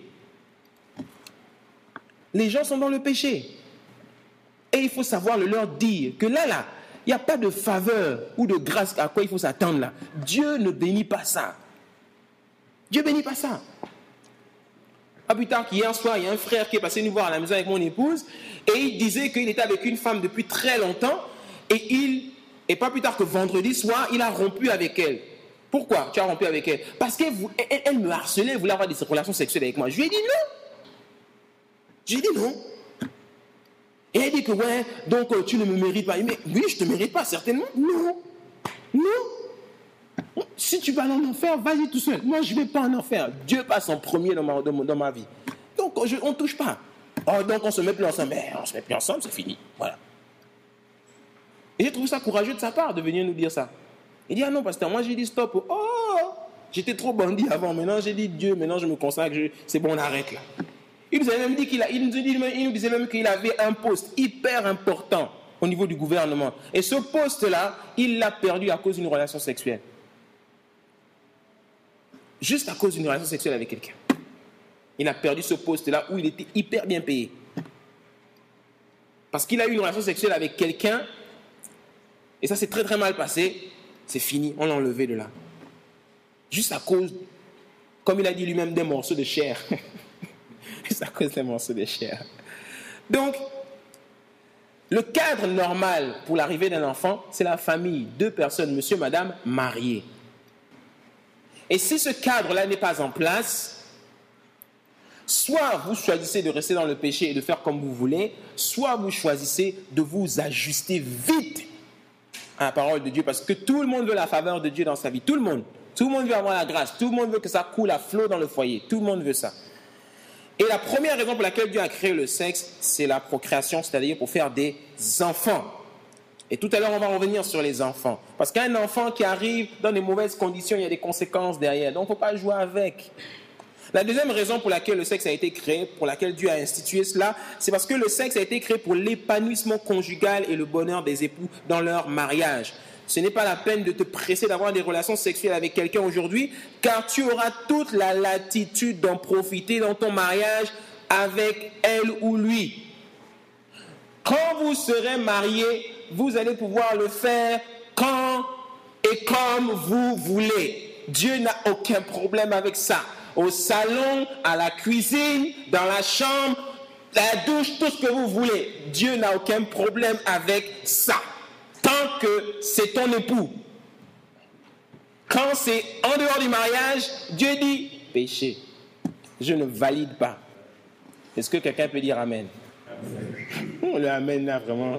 Les gens sont dans le péché. Et il faut savoir le leur dire que là, là, il n'y a pas de faveur ou de grâce à quoi il faut s'attendre là. Dieu ne bénit pas ça. Dieu ne bénit pas ça. Pas plus tard qu'hier soir, il y a un frère qui est passé nous voir à la maison avec mon épouse et il disait qu'il était avec une femme depuis très longtemps et il, et pas plus tard que vendredi soir, il a rompu avec elle. Pourquoi tu as rompu avec elle? Parce qu'elle elle, elle me harcelait, elle voulait avoir des relations sexuelles avec moi. Je lui ai dit non. Je lui ai dit non. Et elle dit que ouais, donc euh, tu ne me mérites pas. Mais oui, je ne te mérite pas, certainement. Non. Non. Si tu vas en enfer, vas-y tout seul. Moi, je ne vais pas en enfer. Dieu passe en premier dans ma, dans, dans ma vie. Donc, je, on ne touche pas. Oh, donc, on ne se met plus ensemble. Mais on ne se met plus ensemble, c'est fini. Voilà. Et j'ai trouvé ça courageux de sa part de venir nous dire ça. Il dit, ah non, pasteur, moi j'ai dit stop. Oh, j'étais trop bandit avant. Maintenant, j'ai dit Dieu, maintenant je me consacre. Je... C'est bon, on arrête là. Il nous avait même dit qu'il a, il nous, dit, il nous disait même qu'il avait un poste hyper important au niveau du gouvernement. Et ce poste-là, il l'a perdu à cause d'une relation sexuelle. Juste à cause d'une relation sexuelle avec quelqu'un. Il a perdu ce poste-là où il était hyper bien payé. Parce qu'il a eu une relation sexuelle avec quelqu'un, et ça s'est très très mal passé, c'est fini, on l'a enlevé de là. Juste à cause, comme il a dit lui-même, des morceaux de chair. C'est à cause des morceaux de chair. Donc, le cadre normal pour l'arrivée d'un enfant, c'est la famille. Deux personnes, monsieur, madame, mariées. Et si ce cadre-là n'est pas en place, soit vous choisissez de rester dans le péché et de faire comme vous voulez, soit vous choisissez de vous ajuster vite à la parole de Dieu, parce que tout le monde veut la faveur de Dieu dans sa vie. Tout le monde. Tout le monde veut avoir la grâce. Tout le monde veut que ça coule à flot dans le foyer. Tout le monde veut ça. Et la première raison pour laquelle Dieu a créé le sexe, c'est la procréation, c'est-à-dire pour faire des enfants. Et tout à l'heure, on va revenir sur les enfants. Parce qu'un enfant qui arrive dans des mauvaises conditions, il y a des conséquences derrière. Donc, il ne faut pas jouer avec. La deuxième raison pour laquelle le sexe a été créé, pour laquelle Dieu a institué cela, c'est parce que le sexe a été créé pour l'épanouissement conjugal et le bonheur des époux dans leur mariage. Ce n'est pas la peine de te presser d'avoir des relations sexuelles avec quelqu'un aujourd'hui, car tu auras toute la latitude d'en profiter dans ton mariage avec elle ou lui. Quand vous serez mariés, vous allez pouvoir le faire quand et comme vous voulez. Dieu n'a aucun problème avec ça. Au salon, à la cuisine, dans la chambre, la douche, tout ce que vous voulez. Dieu n'a aucun problème avec ça. Tant que c'est ton époux. Quand c'est en dehors du mariage, Dieu dit péché. Je ne valide pas. Est-ce que quelqu'un peut dire amen? Amen. Le amen là vraiment.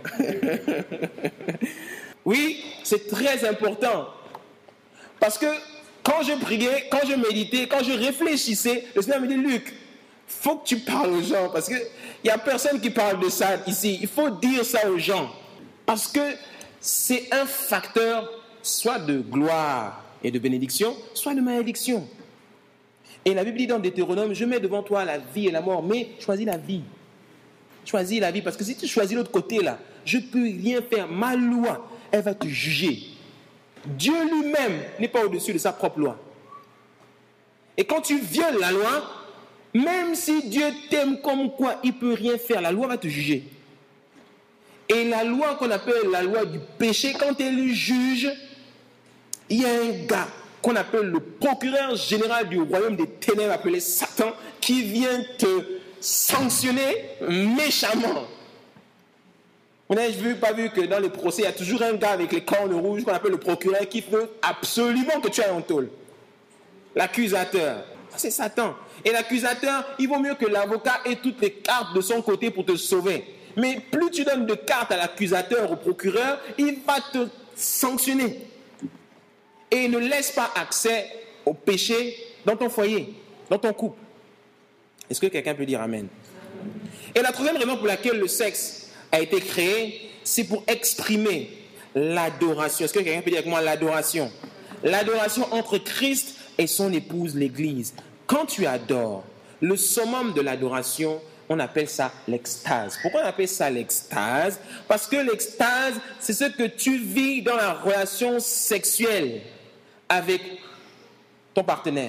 Oui, c'est très important. Parce que quand je priais, quand je méditais, quand je réfléchissais, le Seigneur me dit, Luc, il faut que tu parles aux gens. Parce qu'il n'y a personne qui parle de ça ici. Il faut dire ça aux gens. Parce que c'est un facteur soit de gloire et de bénédiction, soit de malédiction. Et la Bible dit dans Deutéronome, je mets devant toi la vie et la mort, mais choisis la vie. Choisis la vie, parce que si tu choisis l'autre côté là, je ne peux rien faire. Ma loi, elle va te juger. Dieu lui-même n'est pas au-dessus de sa propre loi. Et quand tu violes la loi, même si Dieu t'aime comme quoi, il ne peut rien faire, la loi va te juger. Et la loi qu'on appelle la loi du péché, quand elle juge, il y a un gars qu'on appelle le procureur général du royaume des ténèbres, appelé Satan, qui vient te sanctionner méchamment. Vous n'avez vu, pas vu que dans les procès, il y a toujours un gars avec les cornes rouges qu'on appelle le procureur qui veut absolument que tu ailles en tôle. L'accusateur, c'est Satan. Et l'accusateur, il vaut mieux que l'avocat ait toutes les cartes de son côté pour te sauver. Mais plus tu donnes de cartes à l'accusateur, au procureur, il va te sanctionner. Et il ne laisse pas accès au péché dans ton foyer, dans ton couple. Est-ce que quelqu'un peut dire amen? Et la troisième raison pour laquelle le sexe a été créé, c'est pour exprimer l'adoration. Est-ce que quelqu'un peut dire avec moi l'adoration? L'adoration entre Christ et son épouse, l'Église. Quand tu adores, le summum de l'adoration, on appelle ça l'extase. Pourquoi on appelle ça l'extase? Parce que l'extase, c'est ce que tu vis dans la relation sexuelle avec ton partenaire.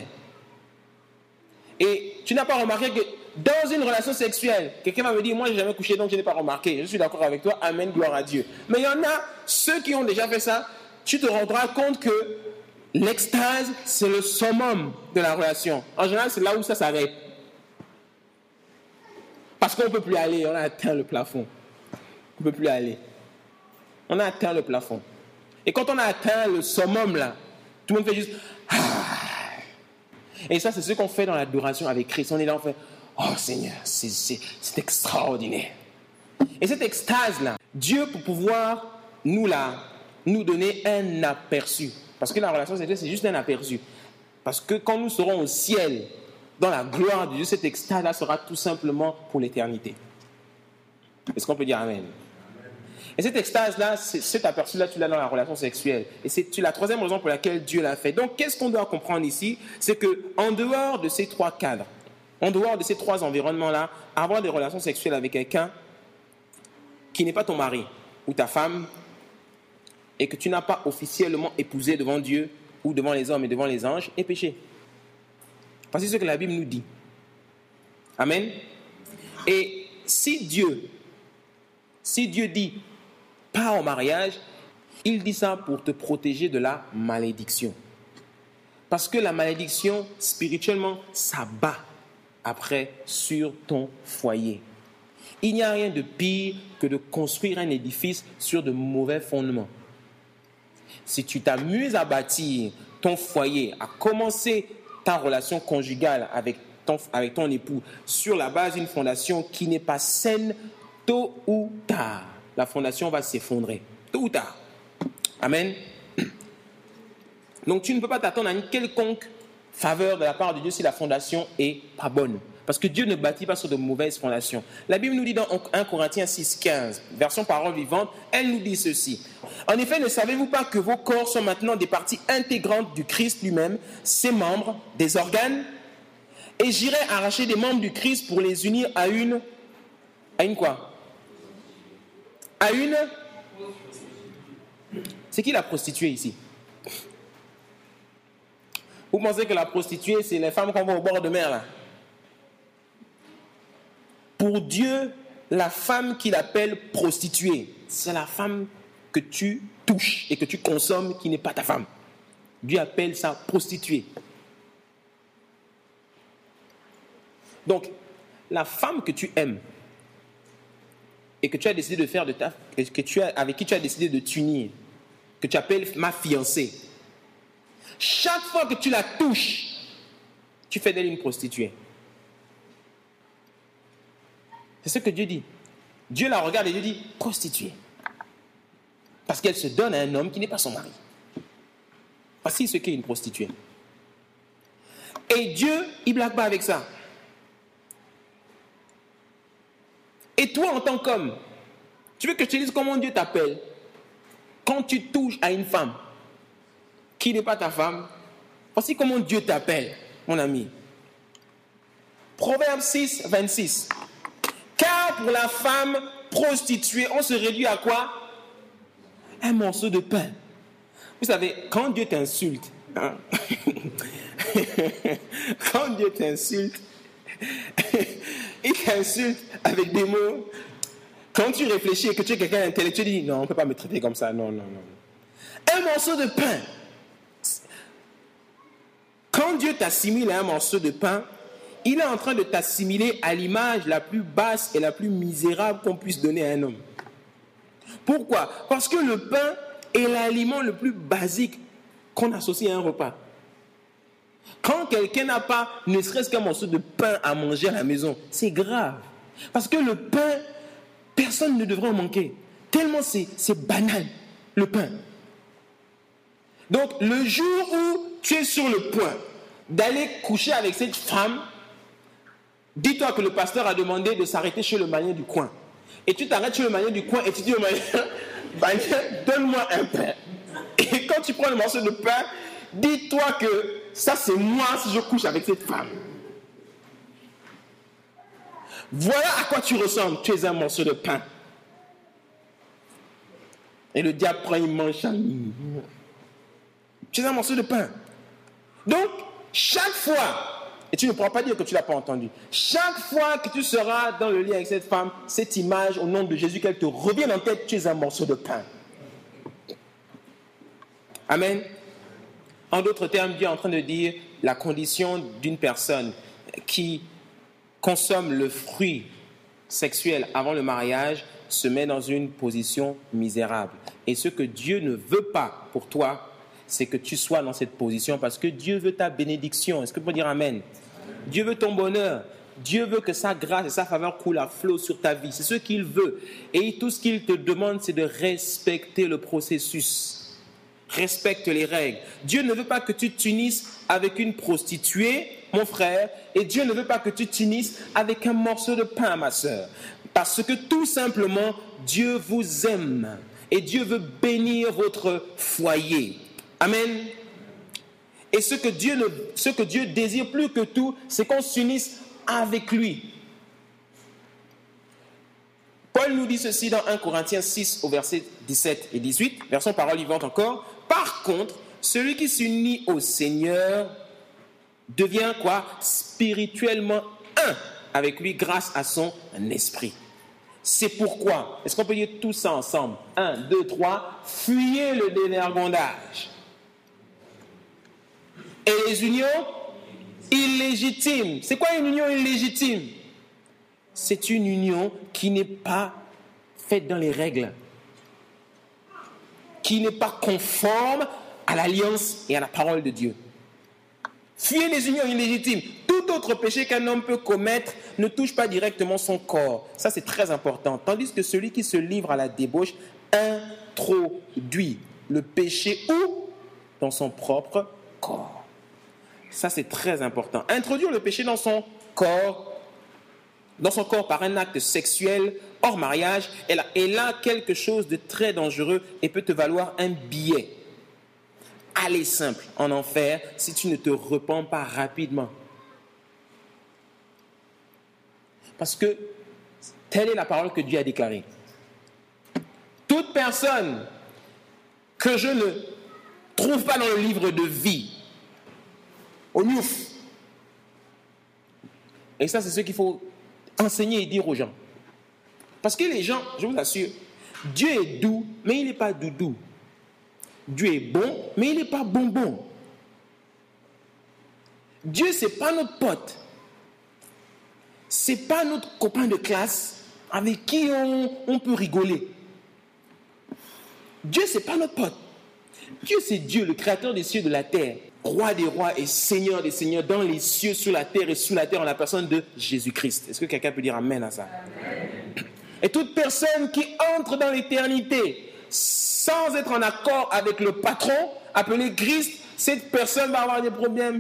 Et tu n'as pas remarqué que dans une relation sexuelle, quelqu'un va me dire, moi je n'ai jamais couché donc je n'ai pas remarqué. Je suis d'accord avec toi, amen, gloire à Dieu. Mais il y en a, ceux qui ont déjà fait ça, tu te rendras compte que l'extase, c'est le summum de la relation. En général, c'est là où ça s'arrête. Parce qu'on ne peut plus aller, on a atteint le plafond. On ne peut plus aller. On a atteint le plafond. Et quand on a atteint le summum là, tout le monde fait juste... Ah. Et ça, c'est ce qu'on fait dans l'adoration avec Christ. On est là, on fait... Oh Seigneur, c'est, c'est, c'est extraordinaire. Et cette extase-là, Dieu, pour pouvoir nous, là, nous donner un aperçu. Parce que la relation sexuelle, c'est juste un aperçu. Parce que quand nous serons au ciel, dans la gloire de Dieu, cette extase-là sera tout simplement pour l'éternité. Est-ce qu'on peut dire amen? Et cette extase-là, c'est, cet aperçu-là, tu l'as dans la relation sexuelle. Et c'est la troisième raison pour laquelle Dieu l'a fait. Donc, qu'est-ce qu'on doit comprendre ici? C'est qu'en dehors de ces trois cadres, en dehors de ces trois environnements-là, avoir des relations sexuelles avec quelqu'un qui n'est pas ton mari ou ta femme et que tu n'as pas officiellement épousé devant Dieu ou devant les hommes et devant les anges est péché. Parce que c'est ce que la Bible nous dit. Amen. Et si Dieu, si Dieu dit pas au mariage, il dit ça pour te protéger de la malédiction. Parce que la malédiction, spirituellement, ça bat après sur ton foyer. Il n'y a rien de pire que de construire un édifice sur de mauvais fondements. Si tu t'amuses à bâtir ton foyer, à commencer ta relation conjugale avec ton, avec ton époux sur la base d'une fondation qui n'est pas saine, tôt ou tard, la fondation va s'effondrer. Tôt ou tard. Amen. Donc tu ne peux pas t'attendre à une quelconque faveur de la part de Dieu si la fondation est pas bonne. Parce que Dieu ne bâtit pas sur de mauvaises fondations. La Bible nous dit dans un Corinthiens six, quinze, version parole vivante, elle nous dit ceci. En effet, ne savez-vous pas que vos corps sont maintenant des parties intégrantes du Christ lui-même, ses membres, des organes? Et j'irai arracher des membres du Christ pour les unir à une... À une quoi? À une... C'est qui la prostituée ici? Vous pensez que la prostituée, c'est les femmes qu'on voit au bord de mer là? Pour Dieu, la femme qu'il appelle prostituée, c'est la femme que tu touches et que tu consommes qui n'est pas ta femme. Dieu appelle ça prostituée. Donc, la femme que tu aimes et que tu as décidé de faire de ta, que tu as, avec qui tu as décidé de t'unir, que tu appelles ma fiancée, chaque fois que tu la touches, tu fais d'elle une prostituée. C'est ce que Dieu dit. Dieu la regarde et Dieu dit prostituée. Parce qu'elle se donne à un homme qui n'est pas son mari. Voici ce qu'est une prostituée. Et Dieu, il ne blague pas avec ça. Et toi, en tant qu'homme, tu veux que je te dise comment Dieu t'appelle quand tu touches à une femme qui n'est pas ta femme? Voici comment Dieu t'appelle, mon ami. Proverbe six, vingt-six. Car pour la femme prostituée, on se réduit à quoi? Un morceau de pain. Vous savez, quand Dieu t'insulte, hein, quand Dieu t'insulte, il t'insulte avec des mots. Quand tu réfléchis et que tu es quelqu'un d'intellectuel, tu dis non, on ne peut pas me traiter comme ça. Non, non, non. Un morceau de pain. Quand Dieu t'assimile à un morceau de pain, il est en train de t'assimiler à l'image la plus basse et la plus misérable qu'on puisse donner à un homme. Pourquoi? Parce que le pain est l'aliment le plus basique qu'on associe à un repas. Quand quelqu'un n'a pas ne serait-ce qu'un morceau de pain à manger à la maison, c'est grave. Parce que le pain, personne ne devrait en manquer. Tellement c'est, c'est banal, le pain. Donc, le jour où tu es sur le point d'aller coucher avec cette femme, dis-toi que le pasteur a demandé de s'arrêter chez le malien du coin. Et tu t'arrêtes chez le malien du coin et tu dis au malien, malien, donne-moi un pain. Et quand tu prends le morceau de pain, dis-toi que ça c'est moi si je couche avec cette femme. Voilà à quoi tu ressembles. Tu es un morceau de pain. Et le diable prend, il mange ça. Tu es un morceau de pain. Donc, chaque fois, et tu ne pourras pas dire que tu ne l'as pas entendu, chaque fois que tu seras dans le lit avec cette femme, cette image, au nom de Jésus, qu'elle te revienne en tête, tu es un morceau de pain. Amen. En d'autres termes, Dieu est en train de dire la condition d'une personne qui consomme le fruit sexuel avant le mariage se met dans une position misérable. Et ce que Dieu ne veut pas pour toi, c'est que tu sois dans cette position parce que Dieu veut ta bénédiction. Est-ce que tu peux dire Amen? Dieu veut ton bonheur. Dieu veut que sa grâce et sa faveur coulent à flot sur ta vie. C'est ce qu'il veut. Et tout ce qu'il te demande, c'est de respecter le processus. Respecte les règles. Dieu ne veut pas que tu t'unisses avec une prostituée, mon frère, et Dieu ne veut pas que tu t'unisses avec un morceau de pain, ma sœur. Parce que tout simplement, Dieu vous aime et Dieu veut bénir votre foyer. Amen. Et ce que Dieu, ne, ce que Dieu désire plus que tout, c'est qu'on s'unisse avec lui. Paul nous dit ceci dans un Corinthiens six au verset dix-sept et dix-huit, version parole vivante encore. Par contre, celui qui s'unit au Seigneur devient quoi? Spirituellement un avec lui grâce à son esprit. C'est pourquoi, est-ce qu'on peut dire tout ça ensemble? Un, deux, trois, fuyez le dévergondage. Et les unions illégitimes. C'est quoi une union illégitime? C'est une union qui n'est pas faite dans les règles, qui n'est pas conforme à l'alliance et à la parole de Dieu. Fuyez les unions illégitimes. Tout autre péché qu'un homme peut commettre ne touche pas directement son corps. Ça, c'est très important. Tandis que celui qui se livre à la débauche introduit le péché où? Dans son propre corps. Ça, c'est très important. Introduire le péché dans son corps dans son corps par un acte sexuel hors mariage, elle a, elle a quelque chose de très dangereux et peut te valoir un billet. Aller simple en enfer si tu ne te repens pas rapidement. Parce que telle est la parole que Dieu a déclarée. Toute personne que je ne trouve pas dans le livre de vie, au niouf. Et ça, c'est ce qu'il faut enseigner et dire aux gens. Parce que les gens, je vous assure, Dieu est doux, mais il n'est pas doudou. Dieu est bon, mais il n'est pas bonbon. Dieu, ce n'est pas notre pote. Ce n'est pas notre copain de classe avec qui on, on peut rigoler. Dieu, ce n'est pas notre pote. Dieu, c'est Dieu, le créateur des cieux et de la terre, roi des rois et seigneur des seigneurs, dans les cieux, sur la terre et sous la terre, en la personne de Jésus-Christ. Est-ce que quelqu'un peut dire amen à ça? Amen. Et toute personne qui entre dans l'éternité sans être en accord avec le patron, appelé Christ, cette personne va avoir des problèmes.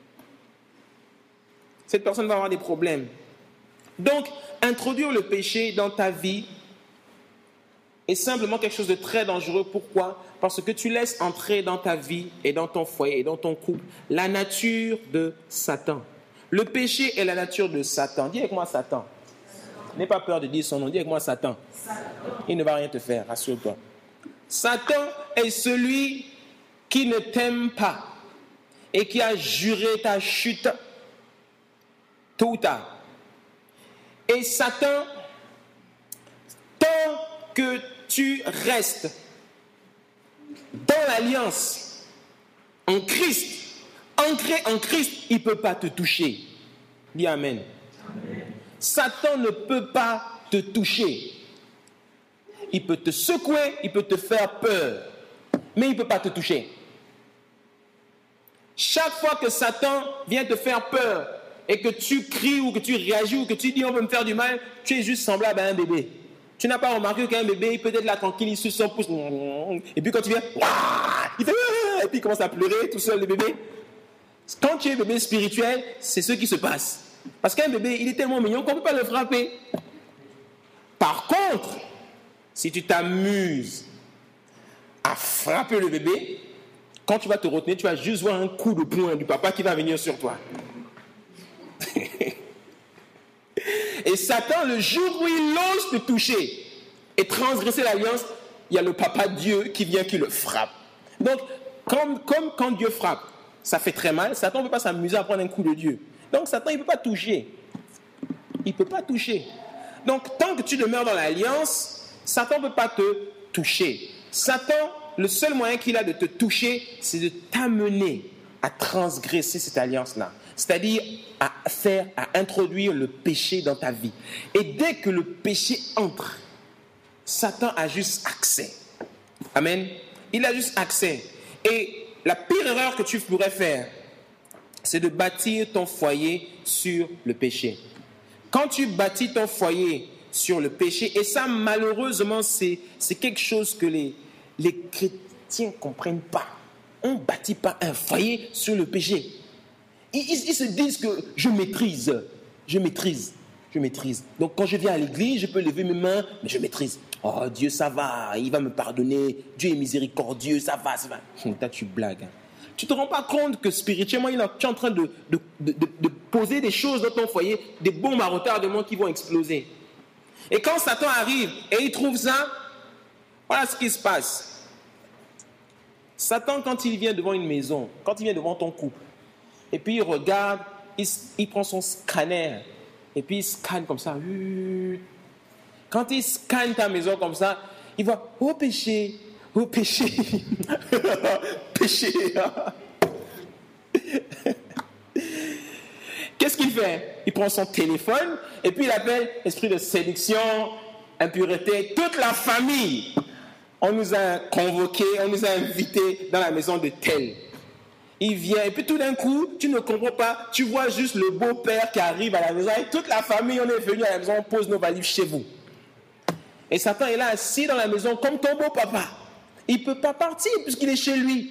Cette personne va avoir des problèmes. Donc, introduire le péché dans ta vie est simplement quelque chose de très dangereux. Pourquoi? Parce que tu laisses entrer dans ta vie et dans ton foyer et dans ton couple la nature de Satan. Le péché est la nature de Satan. Dis avec moi Satan. N'aie pas peur de dire son nom. Dis avec moi Satan. Satan. Il ne va rien te faire, rassure-toi. Satan est celui qui ne t'aime pas et qui a juré ta chute tôt ou tard. Et Satan, tant que tu restes dans l'alliance en Christ, ancré en Christ, il ne peut pas te toucher. Dis amen. Amen. Satan ne peut pas te toucher. Il peut te secouer, il peut te faire peur, mais il ne peut pas te toucher. Chaque fois que Satan vient te faire peur et que tu cries ou que tu réagis ou que tu dis on veut me faire du mal, tu es juste semblable à un bébé. Tu n'as pas remarqué qu'un bébé, il peut être là tranquille, il suce son pouce, et puis quand tu viens, il fait, et puis il commence à pleurer tout seul, le bébé. Quand tu es bébé spirituel, c'est ce qui se passe. Parce qu'un bébé, il est tellement mignon qu'on ne peut pas le frapper. Par contre, si tu t'amuses à frapper le bébé, quand tu vas te retenir, tu vas juste voir un coup de poing du papa qui va venir sur toi. Et Satan, le jour où il ose te toucher et transgresser l'alliance, il y a le papa Dieu qui vient, qui le frappe. Donc, comme, comme quand Dieu frappe, ça fait très mal, Satan ne peut pas s'amuser à prendre un coup de Dieu. Donc, Satan, il ne peut pas toucher. Il ne peut pas toucher. Donc, tant que tu demeures dans l'alliance, Satan ne peut pas te toucher. Satan, le seul moyen qu'il a de te toucher, c'est de t'amener à transgresser cette alliance-là. C'est-à-dire à faire, à introduire le péché dans ta vie. Et dès que le péché entre, Satan a juste accès. Amen. Il a juste accès. Et la pire erreur que tu pourrais faire, c'est de bâtir ton foyer sur le péché. Quand tu bâtis ton foyer sur le péché, et ça malheureusement c'est, c'est quelque chose que les, les chrétiens ne comprennent pas. On ne bâtit pas un foyer sur le péché. Ils, ils, ils se disent que je maîtrise, je maîtrise, je maîtrise. Donc quand je viens à l'église, je peux lever mes mains, mais je maîtrise. Oh Dieu, ça va, il va me pardonner. Dieu est miséricordieux, ça va, ça va. Là, tu blagues. Hein. Tu ne te rends pas compte que spirituellement, il est, tu es en train de, de, de, de poser des choses dans ton foyer, des bombes à retardement qui vont exploser. Et quand Satan arrive et il trouve ça, voilà ce qui se passe. Satan, quand il vient devant une maison, quand il vient devant ton couple, et puis il regarde, il, il prend son scanner, et puis il scanne comme ça. Quand il scanne ta maison comme ça, il voit, oh péché, oh péché, péché. Qu'est-ce qu'il fait? Il prend son téléphone, et puis il appelle esprit de séduction, impureté, toute la famille. On nous a convoqués, on nous a invités dans la maison de tel. Il vient, et puis tout d'un coup, tu ne comprends pas, tu vois juste le beau-père qui arrive à la maison, et toute la famille, on est venu à la maison, on pose nos valises chez vous. Et Satan est là, assis dans la maison, comme ton beau-papa. Il ne peut pas partir, puisqu'il est chez lui.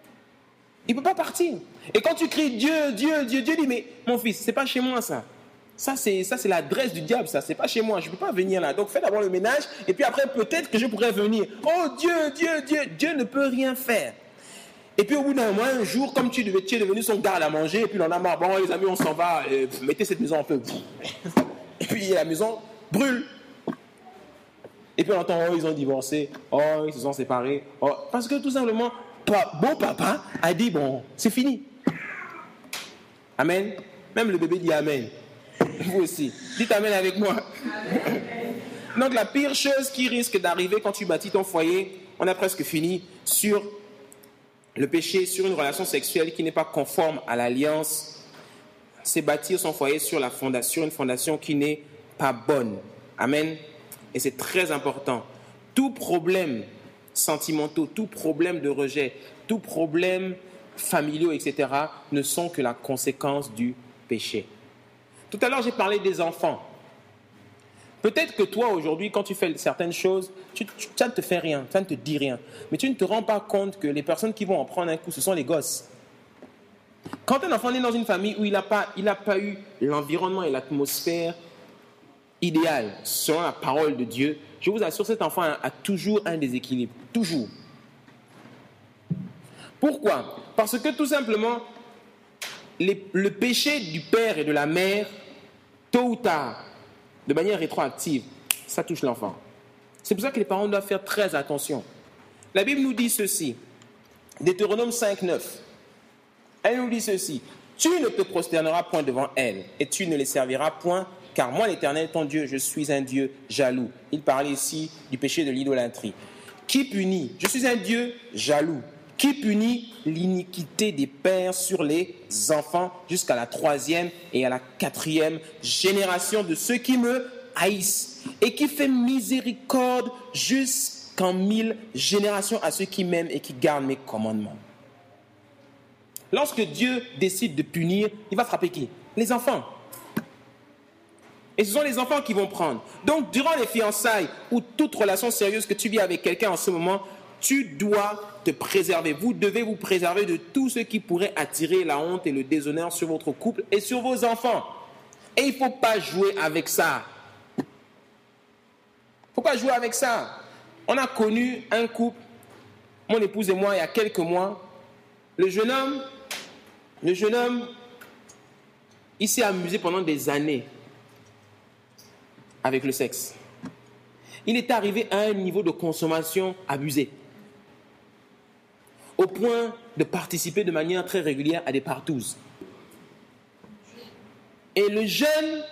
Il ne peut pas partir. Et quand tu cries Dieu, Dieu, Dieu, Dieu dit, mais mon fils, ce n'est pas chez moi ça. Ça, c'est, ça, c'est l'adresse du diable, ça. C'est pas chez moi. Je ne peux pas venir là. Donc, fais d'abord le ménage. Et puis après, peut-être que je pourrais venir. Oh, Dieu, Dieu, Dieu. Dieu ne peut rien faire. Et puis, au bout d'un mois, un jour, comme tu, devais, tu es devenu son garde à manger, et puis on en a marre. Bon, les amis, on s'en va. Euh, mettez cette maison un peu. Et puis, la maison brûle. Et puis, on entend, oh, ils ont divorcé. Oh, ils se sont séparés. Oh, parce que tout simplement, bon papa a dit, bon, c'est fini. Amen. Même le bébé dit Amen. Vous aussi. Dites Amen avec moi. Amen. Donc la pire chose qui risque d'arriver quand tu bâtis ton foyer, on a presque fini, sur le péché, sur une relation sexuelle qui n'est pas conforme à l'alliance, c'est bâtir son foyer sur la fondation, une fondation qui n'est pas bonne. Amen. Et c'est très important. Tout problème sentimentaux, tout problème de rejet, tout problème familiaux, et cetera, ne sont que la conséquence du péché. Tout à l'heure, j'ai parlé des enfants. Peut-être que toi, aujourd'hui, quand tu fais certaines choses, tu, tu, ça ne te fait rien, ça ne te dit rien. Mais tu ne te rends pas compte que les personnes qui vont en prendre un coup, ce sont les gosses. Quand un enfant est dans une famille où il n'a pas, il n'a pas eu l'environnement et l'atmosphère idéale, selon la parole de Dieu, je vous assure, cet enfant a, a toujours un déséquilibre. Toujours. Pourquoi ? Parce que tout simplement, les, le péché du père et de la mère, tôt ou tard, de manière rétroactive, ça touche l'enfant. C'est pour ça que les parents doivent faire très attention. La Bible nous dit ceci, Deutéronome cinq, neuf. Elle nous dit ceci, « Tu ne te prosterneras point devant elles, et tu ne les serviras point, car moi, l'Éternel, ton Dieu, je suis un Dieu jaloux. » Il parle ici du péché de l'idolâtrie. Qui punit ? Je suis un Dieu jaloux. Qui punit l'iniquité des pères sur les enfants jusqu'à la troisième et à la quatrième génération de ceux qui me haïssent, et qui fait miséricorde jusqu'en mille générations à ceux qui m'aiment et qui gardent mes commandements. Lorsque Dieu décide de punir, il va frapper qui ? Les enfants. Et ce sont les enfants qui vont prendre. Donc, durant les fiançailles ou toute relation sérieuse que tu vis avec quelqu'un en ce moment, tu dois te préserver. Vous devez vous préserver de tout ce qui pourrait attirer la honte et le déshonneur sur votre couple et sur vos enfants. Et il ne faut pas jouer avec ça. Il ne faut pas jouer avec ça. On a connu un couple, mon épouse et moi, il y a quelques mois. Le jeune homme, le jeune homme, il s'est amusé pendant des années avec le sexe. Il est arrivé à un niveau de consommation abusé, au point de participer de manière très régulière à des partous. Et le jeune,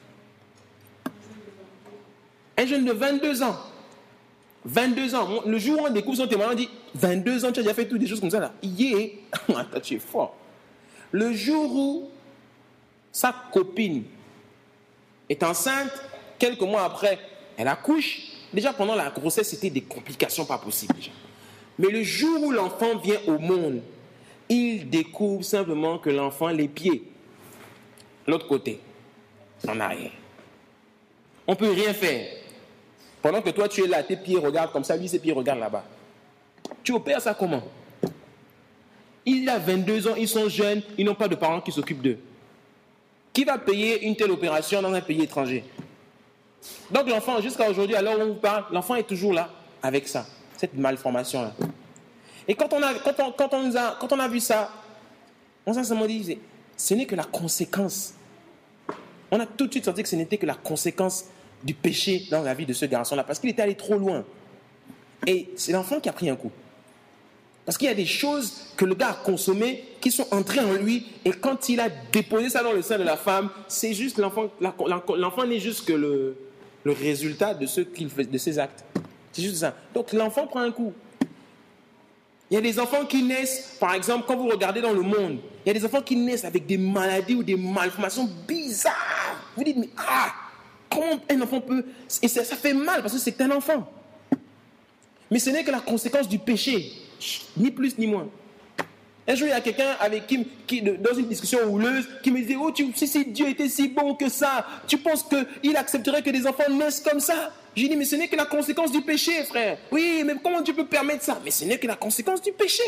un jeune de vingt-deux ans, vingt-deux ans, le jour où on découvre son témoignage, on dit vingt-deux ans, tu as déjà fait toutes des choses comme ça là. Yeah, attends, tu es fort. Le jour où sa copine est enceinte, quelques mois après, elle accouche. Déjà pendant la grossesse, c'était des complications pas possibles. Déjà. Mais le jour où l'enfant vient au monde, il découvre simplement que l'enfant, les pieds, l'autre côté, en arrière. On ne peut rien faire. Pendant que toi, tu es là, tes pieds regardent comme ça, lui, ses pieds regardent là-bas. Tu opères ça comment ? Il a vingt-deux ans, ils sont jeunes, ils n'ont pas de parents qui s'occupent d'eux. Qui va payer une telle opération dans un pays étranger ? Donc l'enfant, jusqu'à aujourd'hui, à l'heure où on vous parle, l'enfant est toujours là, avec ça, cette malformation-là. Et quand on a, quand on, quand on nous a, quand on a vu ça, on s'est simplement dit, ce n'est que la conséquence. On a tout de suite senti que ce n'était que la conséquence du péché dans la vie de ce garçon-là, parce qu'il était allé trop loin. Et c'est l'enfant qui a pris un coup. Parce qu'il y a des choses que le gars a consommées qui sont entrées en lui, et quand il a déposé ça dans le sein de la femme, c'est juste l'enfant, l'enfant n'est juste que le, le résultat de ce qu'il fait, de ses actes. C'est juste ça. Donc l'enfant prend un coup. Il y a des enfants qui naissent, par exemple, quand vous regardez dans le monde, il y a des enfants qui naissent avec des maladies ou des malformations bizarres. Vous dites, mais ah, comment un enfant peut... Et ça, ça fait mal parce que c'est un enfant. Mais ce n'est que la conséquence du péché. Ni plus ni moins. Un jour, il y a quelqu'un avec qui, qui dans une discussion houleuse, qui me disait, oh, tu, si, si Dieu était si bon que ça, tu penses qu'il accepterait que des enfants naissent comme ça ? J'ai dit, mais ce n'est que la conséquence du péché, frère. Oui, mais comment Dieu peut permettre ça ? Mais ce n'est que la conséquence du péché.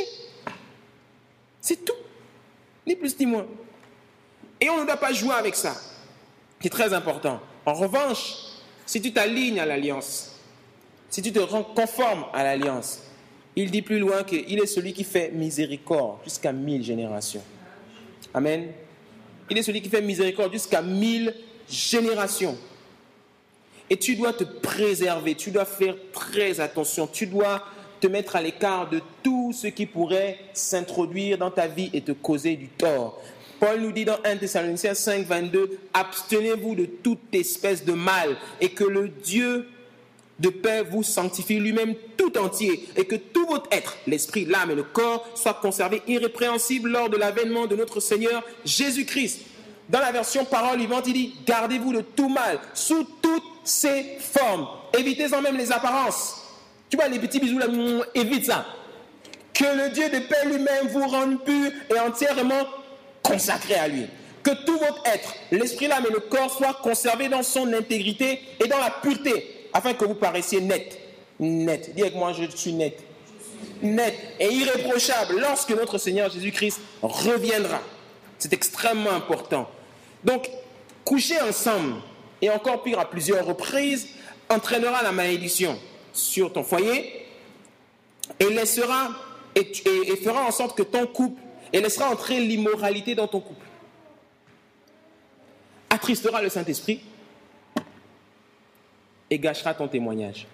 C'est tout. Ni plus ni moins. Et on ne doit pas jouer avec ça. C'est très important. En revanche, si tu t'alignes à l'alliance, si tu te rends conforme à l'alliance, il dit plus loin qu'il est celui qui fait miséricorde jusqu'à mille générations. Amen. Il est celui qui fait miséricorde jusqu'à mille générations. Et tu dois te préserver, tu dois faire très attention, tu dois te mettre à l'écart de tout ce qui pourrait s'introduire dans ta vie et te causer du tort. Paul nous dit dans premier Thessaloniciens cinq, vingt-deux, « Abstenez-vous de toute espèce de mal et que le Dieu de paix vous sanctifie lui-même tout entier et que tout votre être, l'esprit, l'âme et le corps, soient conservés irrépréhensibles lors de l'avènement de notre Seigneur Jésus-Christ. » Dans la version parole vivante, il dit « Gardez-vous de tout mal, sous toutes ses formes. Évitez-en même les apparences. » Tu vois, les petits bisous là, évite ça. « Que le Dieu de paix lui-même vous rende pur et entièrement consacré à lui. Que tout votre être, l'esprit, l'âme et le corps soient conservés dans son intégrité et dans la pureté, afin que vous paraissiez net. » Net. Dis avec moi, je suis net. Net et irréprochable lorsque notre Seigneur Jésus-Christ reviendra. C'est extrêmement important. Donc, coucher ensemble, et encore pire à plusieurs reprises, entraînera la malédiction sur ton foyer et laissera et, et, et fera en sorte que ton couple, et laissera entrer l'immoralité dans ton couple. Attristera le Saint-Esprit et gâchera ton témoignage.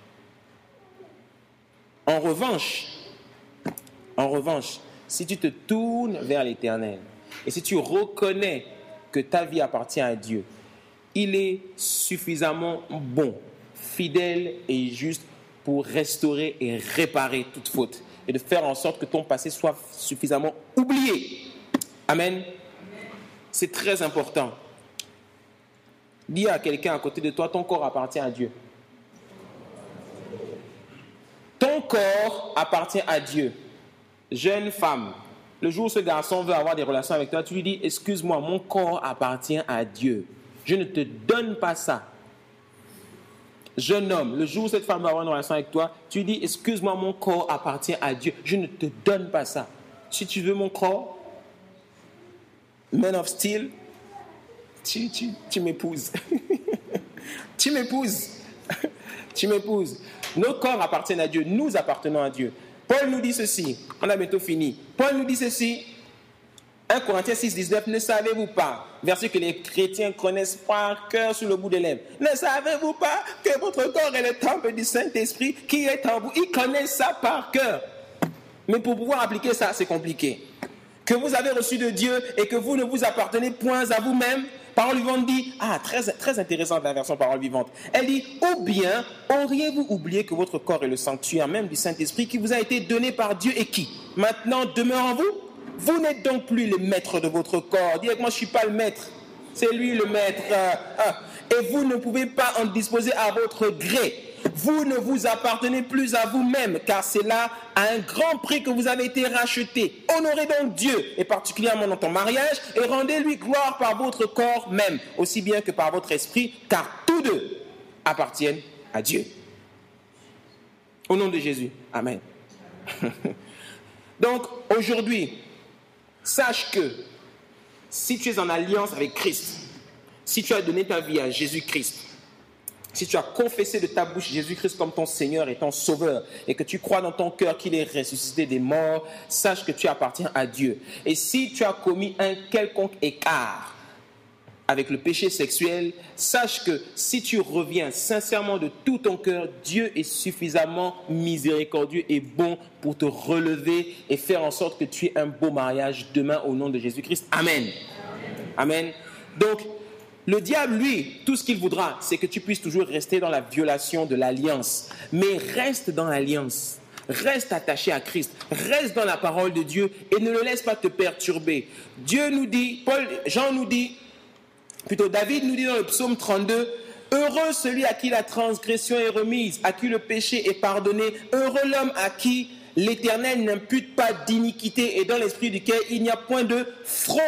En revanche, en revanche, si tu te tournes vers l'Éternel et si tu reconnais que ta vie appartient à Dieu, il est suffisamment bon, fidèle et juste pour restaurer et réparer toute faute et de faire en sorte que ton passé soit suffisamment oublié. Amen. C'est très important. Dis à quelqu'un à côté de toi, ton corps appartient à Dieu. Ton corps appartient à Dieu. Jeune femme, le jour où ce garçon veut avoir des relations avec toi, tu lui dis, excuse-moi, mon corps appartient à Dieu. Je ne te donne pas ça. Jeune homme, le jour où cette femme va avoir une relation avec toi, tu lui dis, excuse-moi, mon corps appartient à Dieu. Je ne te donne pas ça. Si tu veux mon corps, man of steel, tu, tu, tu m'épouses. tu m'épouses. tu m'épouses. Nos corps appartiennent à Dieu. Nous appartenons à Dieu. Paul nous dit ceci. On a bientôt fini. Paul nous dit ceci. premier Corinthiens six, dix-neuf. Ne savez-vous pas, verset que les chrétiens connaissent par cœur sur le bout des lèvres. Ne savez-vous pas que votre corps est le temple du Saint-Esprit qui est en vous? Ils connaissent ça par cœur. Mais pour pouvoir appliquer ça, c'est compliqué. Que vous avez reçu de Dieu et que vous ne vous appartenez point à vous-même. Parole vivante dit, ah, très, très intéressante la version parole vivante. Elle dit, ou bien auriez-vous oublié que votre corps est le sanctuaire même du Saint-Esprit qui vous a été donné par Dieu et qui maintenant demeure en vous? Vous n'êtes donc plus le maître de votre corps. Dis avec moi, je ne suis pas le maître. C'est lui le maître. Et vous ne pouvez pas en disposer à votre gré. Vous ne vous appartenez plus à vous-même, car c'est là à un grand prix que vous avez été rachetés. Honorez donc Dieu, et particulièrement dans ton mariage, et rendez-lui gloire par votre corps même, aussi bien que par votre esprit, car tous deux appartiennent à Dieu. Au nom de Jésus. Amen. Donc, aujourd'hui, sache que si tu es en alliance avec Christ, si tu as donné ta vie à Jésus-Christ, si tu as confessé de ta bouche Jésus-Christ comme ton Seigneur et ton Sauveur, et que tu crois dans ton cœur qu'il est ressuscité des morts, sache que tu appartiens à Dieu. Et si tu as commis un quelconque écart avec le péché sexuel, sache que si tu reviens sincèrement de tout ton cœur, Dieu est suffisamment miséricordieux et bon pour te relever et faire en sorte que tu aies un beau mariage demain au nom de Jésus-Christ. Amen. Amen. Amen. Donc, le diable, lui, tout ce qu'il voudra, c'est que tu puisses toujours rester dans la violation de l'alliance. Mais reste dans l'alliance. Reste attaché à Christ. Reste dans la parole de Dieu et ne le laisse pas te perturber. Dieu nous dit, Paul, Jean nous dit, plutôt David nous dit dans le psaume trente-deux, « Heureux celui à qui la transgression est remise, à qui le péché est pardonné. Heureux l'homme à qui l'Éternel n'impute pas d'iniquité et dans l'esprit duquel il n'y a point de fraude. »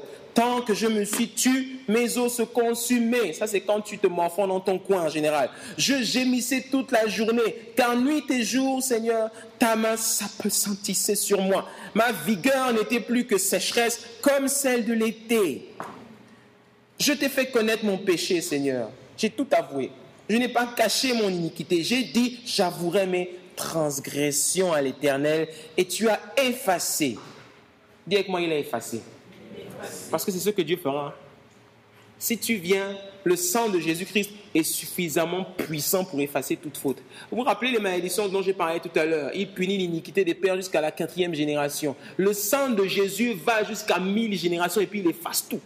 Tant que je me suis tu, mes os se consumaient. Ça, c'est quand tu te morfonds dans ton coin en général. Je gémissais toute la journée, car nuit et jour, Seigneur, ta main s'appesantissait sur moi. Ma vigueur n'était plus que sécheresse, comme celle de l'été. Je t'ai fait connaître mon péché, Seigneur. J'ai tout avoué. Je n'ai pas caché mon iniquité. J'ai dit, j'avouerai mes transgressions à l'Éternel et tu as effacé. Dis avec moi, il a effacé. Parce que c'est ce que Dieu fera. Si tu viens, le sang de Jésus-Christ est suffisamment puissant pour effacer toute faute. Vous vous rappelez les malédictions dont j'ai parlé tout à l'heure? Il punit l'iniquité des pères jusqu'à la quatrième génération. Le sang de Jésus va jusqu'à mille générations et puis il efface tout.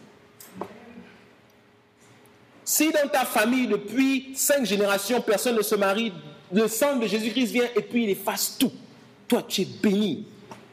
Si dans ta famille, depuis cinq générations, personne ne se marie, le sang de Jésus-Christ vient et puis il efface tout. Toi, tu es béni.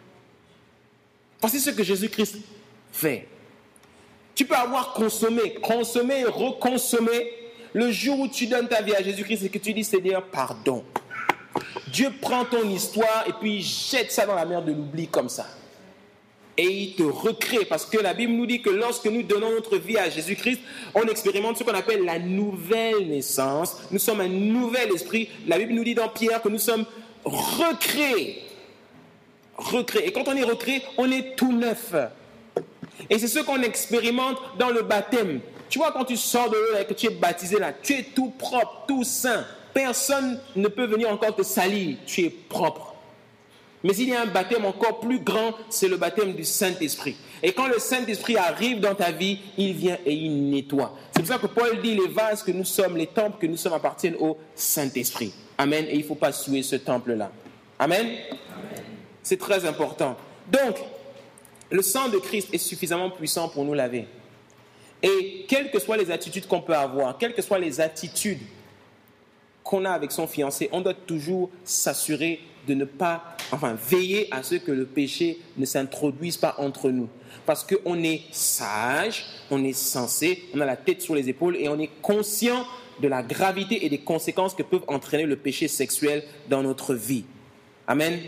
Voici ce que Jésus-Christ fait. Tu peux avoir consommé, consommé et reconsommé. Le jour où tu donnes ta vie à Jésus-Christ et que tu dis, Seigneur, pardon. Dieu prend ton histoire et puis il jette ça dans la mer de l'oubli comme ça. Et il te recrée. Parce que la Bible nous dit que lorsque nous donnons notre vie à Jésus-Christ, on expérimente ce qu'on appelle la nouvelle naissance. Nous sommes un nouvel esprit. La Bible nous dit dans Pierre que nous sommes recréés. Recréés. Et quand on est recréé, on est tout neuf. Et c'est ce qu'on expérimente dans le baptême. Tu vois, quand tu sors de l'eau et que tu es baptisé là, tu es tout propre, tout saint. Personne ne peut venir encore te salir. Tu es propre. Mais il y a un baptême encore plus grand, c'est le baptême du Saint-Esprit. Et quand le Saint-Esprit arrive dans ta vie, il vient et il nettoie. C'est pour ça que Paul dit, les vases que nous sommes, les temples que nous sommes appartiennent au Saint-Esprit. Amen. Et il ne faut pas souiller ce temple-là. Amen. Amen. C'est très important. Donc, le sang de Christ est suffisamment puissant pour nous laver. Et quelles que soient les attitudes qu'on peut avoir, quelles que soient les attitudes qu'on a avec son fiancé, on doit toujours s'assurer de ne pas, enfin, veiller à ce que le péché ne s'introduise pas entre nous. Parce qu'on est sage, on est sensé, on a la tête sur les épaules et on est conscient de la gravité et des conséquences que peuvent entraîner le péché sexuel dans notre vie. Amen.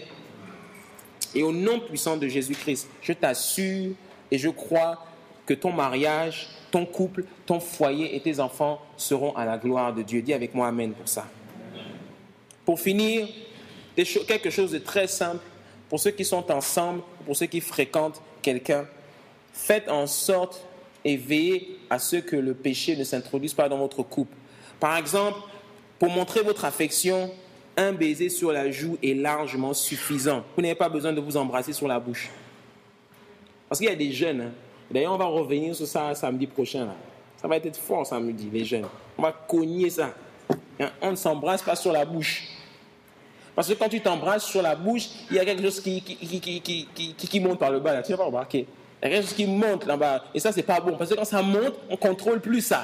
Et au nom puissant de Jésus-Christ, je t'assure et je crois que ton mariage, ton couple, ton foyer et tes enfants seront à la gloire de Dieu. Dis avec moi Amen pour ça. Pour finir, quelque chose de très simple, pour ceux qui sont ensemble, pour ceux qui fréquentent quelqu'un, faites en sorte et veillez à ce que le péché ne s'introduise pas dans votre couple. Par exemple, pour montrer votre affection, un baiser sur la joue est largement suffisant. Vous n'avez pas besoin de vous embrasser sur la bouche. Parce qu'il y a des jeunes, hein. D'ailleurs on va revenir sur ça samedi prochain. Là. Ça va être fort samedi, les jeunes. On va cogner ça. Hein? On ne s'embrasse pas sur la bouche. Parce que quand tu t'embrasses sur la bouche, il y a quelque chose qui, qui, qui, qui, qui, qui, qui monte par le bas. Là. Tu n'as pas remarqué. Il y a quelque chose qui monte là-bas. Et ça, c'est pas bon. Parce que quand ça monte, on ne contrôle plus ça.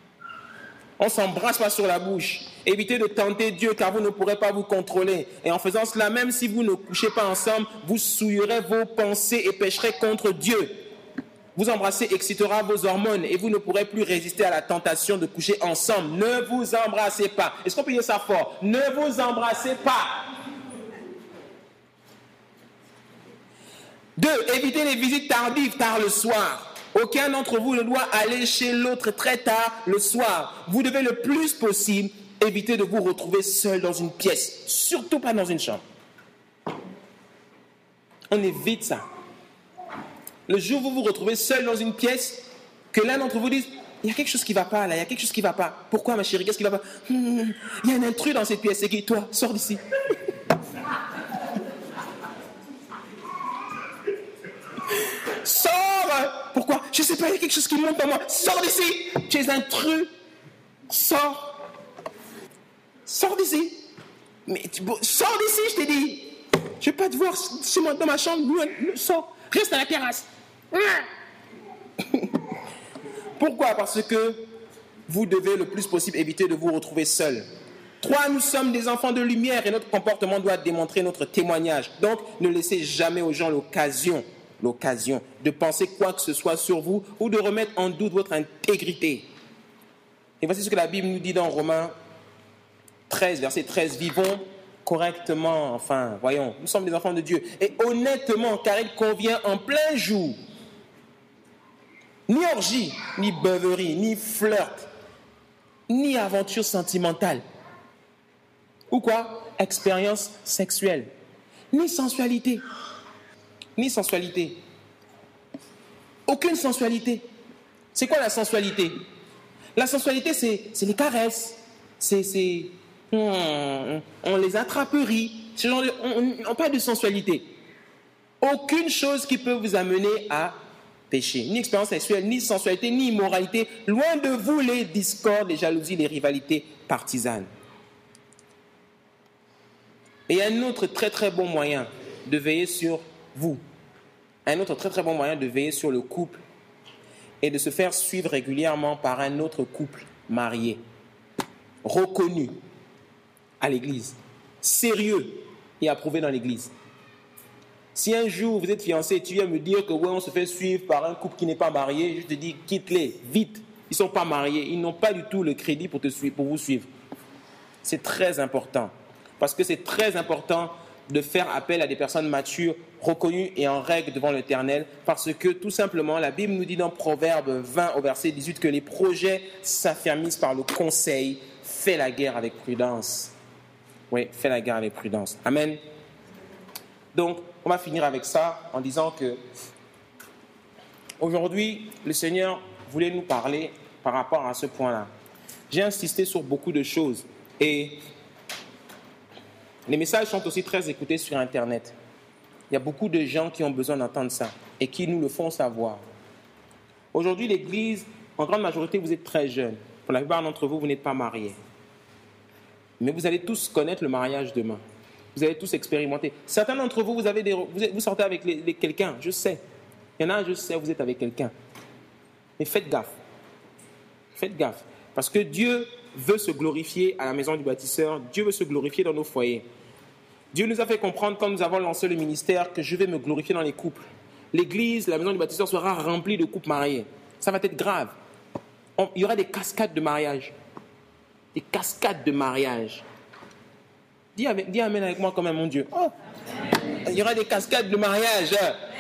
On ne s'embrasse pas sur la bouche. Évitez de tenter Dieu car vous ne pourrez pas vous contrôler. Et en faisant cela, même si vous ne couchez pas ensemble, vous souillerez vos pensées et pécherez contre Dieu. Vous embrasser excitera vos hormones et vous ne pourrez plus résister à la tentation de coucher ensemble. Ne vous embrassez pas. Est-ce qu'on peut dire ça fort? Ne vous embrassez pas. Deux, évitez les visites tardives tard le soir. Aucun d'entre vous ne doit aller chez l'autre très tard le soir. Vous devez le plus possible éviter de vous retrouver seul dans une pièce. Surtout pas dans une chambre. On évite ça. Le jour où vous vous retrouvez seul dans une pièce, que l'un d'entre vous dise, il y a quelque chose qui ne va pas là, il y a quelque chose qui ne va pas. Pourquoi ma chérie, qu'est-ce qui ne va pas? hum, Il y a un intrus dans cette pièce, c'est qui? Toi, sors d'ici. Sors! Pourquoi? Je ne sais pas, il y a quelque chose qui monte dans moi. Sors d'ici! Tu es intrus. Sors. Sors d'ici. Mais tu, sors d'ici, je t'ai dit. Je ne vais pas te voir chez moi, dans ma chambre. Sors. Reste à la terrasse. Pourquoi? Parce que vous devez le plus possible éviter de vous retrouver seul. Trois, nous sommes des enfants de lumière et notre comportement doit démontrer notre témoignage. Donc, ne laissez jamais aux gens l'occasion, l'occasion de penser quoi que ce soit sur vous ou de remettre en doute votre intégrité. Et voici ce que la Bible nous dit dans Romains treize, verset treize. Vivons correctement, enfin, voyons, nous sommes des enfants de Dieu. Et honnêtement, car il convient en plein jour, ni orgie, ni beuverie, ni flirt, ni aventure sentimentale, ou quoi? Expérience sexuelle, ni sensualité, ni sensualité, aucune sensualité. C'est quoi la sensualité? La sensualité, c'est, c'est les caresses. C'est, c'est on, on les attraperies. Ce genre de, on n'a pas de sensualité. Aucune chose qui peut vous amener à péché. Ni expérience sexuelle, ni sensualité, ni immoralité. Loin de vous les discordes, les jalousies, les rivalités partisanes. Et il y a un autre très très bon moyen de veiller sur vous. Un autre très très bon moyen de veiller sur le couple et de se faire suivre régulièrement par un autre couple marié, reconnu à l'église, sérieux et approuvé dans l'église. Si un jour vous êtes fiancé et tu viens me dire que ouais, on se fait suivre par un couple qui n'est pas marié, je te dis quitte-les, vite. Ils ne sont pas mariés, ils n'ont pas du tout le crédit pour, te suivre, pour vous suivre. C'est très important. Parce que c'est très important de faire appel à des personnes matures, reconnues et en règle devant l'Éternel. Parce que tout simplement, la Bible nous dit dans Proverbe vingt au verset dix-huit que les projets s'affermissent par le conseil. Fais la guerre avec prudence. Oui, fais la guerre avec prudence. Amen. Donc, on va finir avec ça en disant que aujourd'hui, le Seigneur voulait nous parler par rapport à ce point-là. J'ai insisté sur beaucoup de choses et les messages sont aussi très écoutés sur Internet. Il y a beaucoup de gens qui ont besoin d'entendre ça et qui nous le font savoir. Aujourd'hui, l'Église, en grande majorité, vous êtes très jeunes. Pour la plupart d'entre vous, vous n'êtes pas mariés. Mais vous allez tous connaître le mariage demain. Vous allez tous expérimenter. Certains d'entre vous, vous, avez des, vous, êtes, vous sortez avec les, les, quelqu'un, je sais. Il y en a, je sais, vous êtes avec quelqu'un. Mais faites gaffe. Faites gaffe. Parce que Dieu veut se glorifier à la maison du bâtisseur. Dieu veut se glorifier dans nos foyers. Dieu nous a fait comprendre, quand nous avons lancé le ministère, que je vais me glorifier dans les couples. L'église, la maison du bâtisseur sera remplie de couples mariés. Ça va être grave. On, il y aura des cascades de mariage. Des cascades de mariage. Dis, avec, dis amen avec moi quand même, mon Dieu. Oh. Il y aura des cascades de mariage.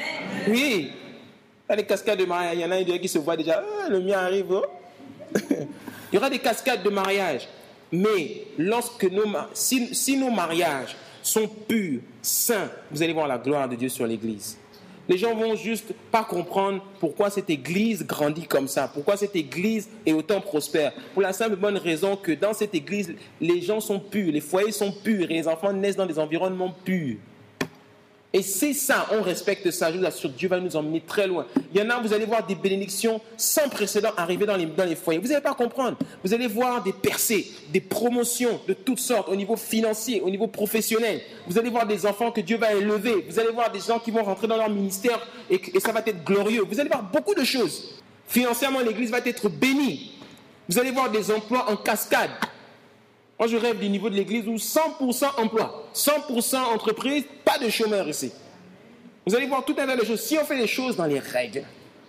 Oui. Il y a des cascades de mariage. Il y en a un qui se voit déjà. Oh, le mien arrive. Oh. Il y aura des cascades de mariage. Mais lorsque nos, si, si nos mariages sont purs, saints, vous allez voir la gloire de Dieu sur l'église. Les gens vont juste pas comprendre pourquoi cette église grandit comme ça, pourquoi cette église est autant prospère. Pour la simple bonne raison que dans cette église, les gens sont purs, les foyers sont purs et les enfants naissent dans des environnements purs. Et c'est ça, on respecte ça, je vous assure, Dieu va nous emmener très loin. Il y en a, vous allez voir des bénédictions sans précédent arriver dans les, dans les foyers. Vous n'allez pas comprendre. Vous allez voir des percées, des promotions de toutes sortes, au niveau financier, au niveau professionnel. Vous allez voir des enfants que Dieu va élever. Vous allez voir des gens qui vont rentrer dans leur ministère et, et ça va être glorieux. Vous allez voir beaucoup de choses. Financièrement, l'église va être bénie. Vous allez voir des emplois en cascade. Moi, je rêve du niveau de l'église où cent pour cent emploi, cent pour cent entreprise, pas de chômeurs ici. Vous allez voir tout un tas de choses. Si on fait les choses dans les règles,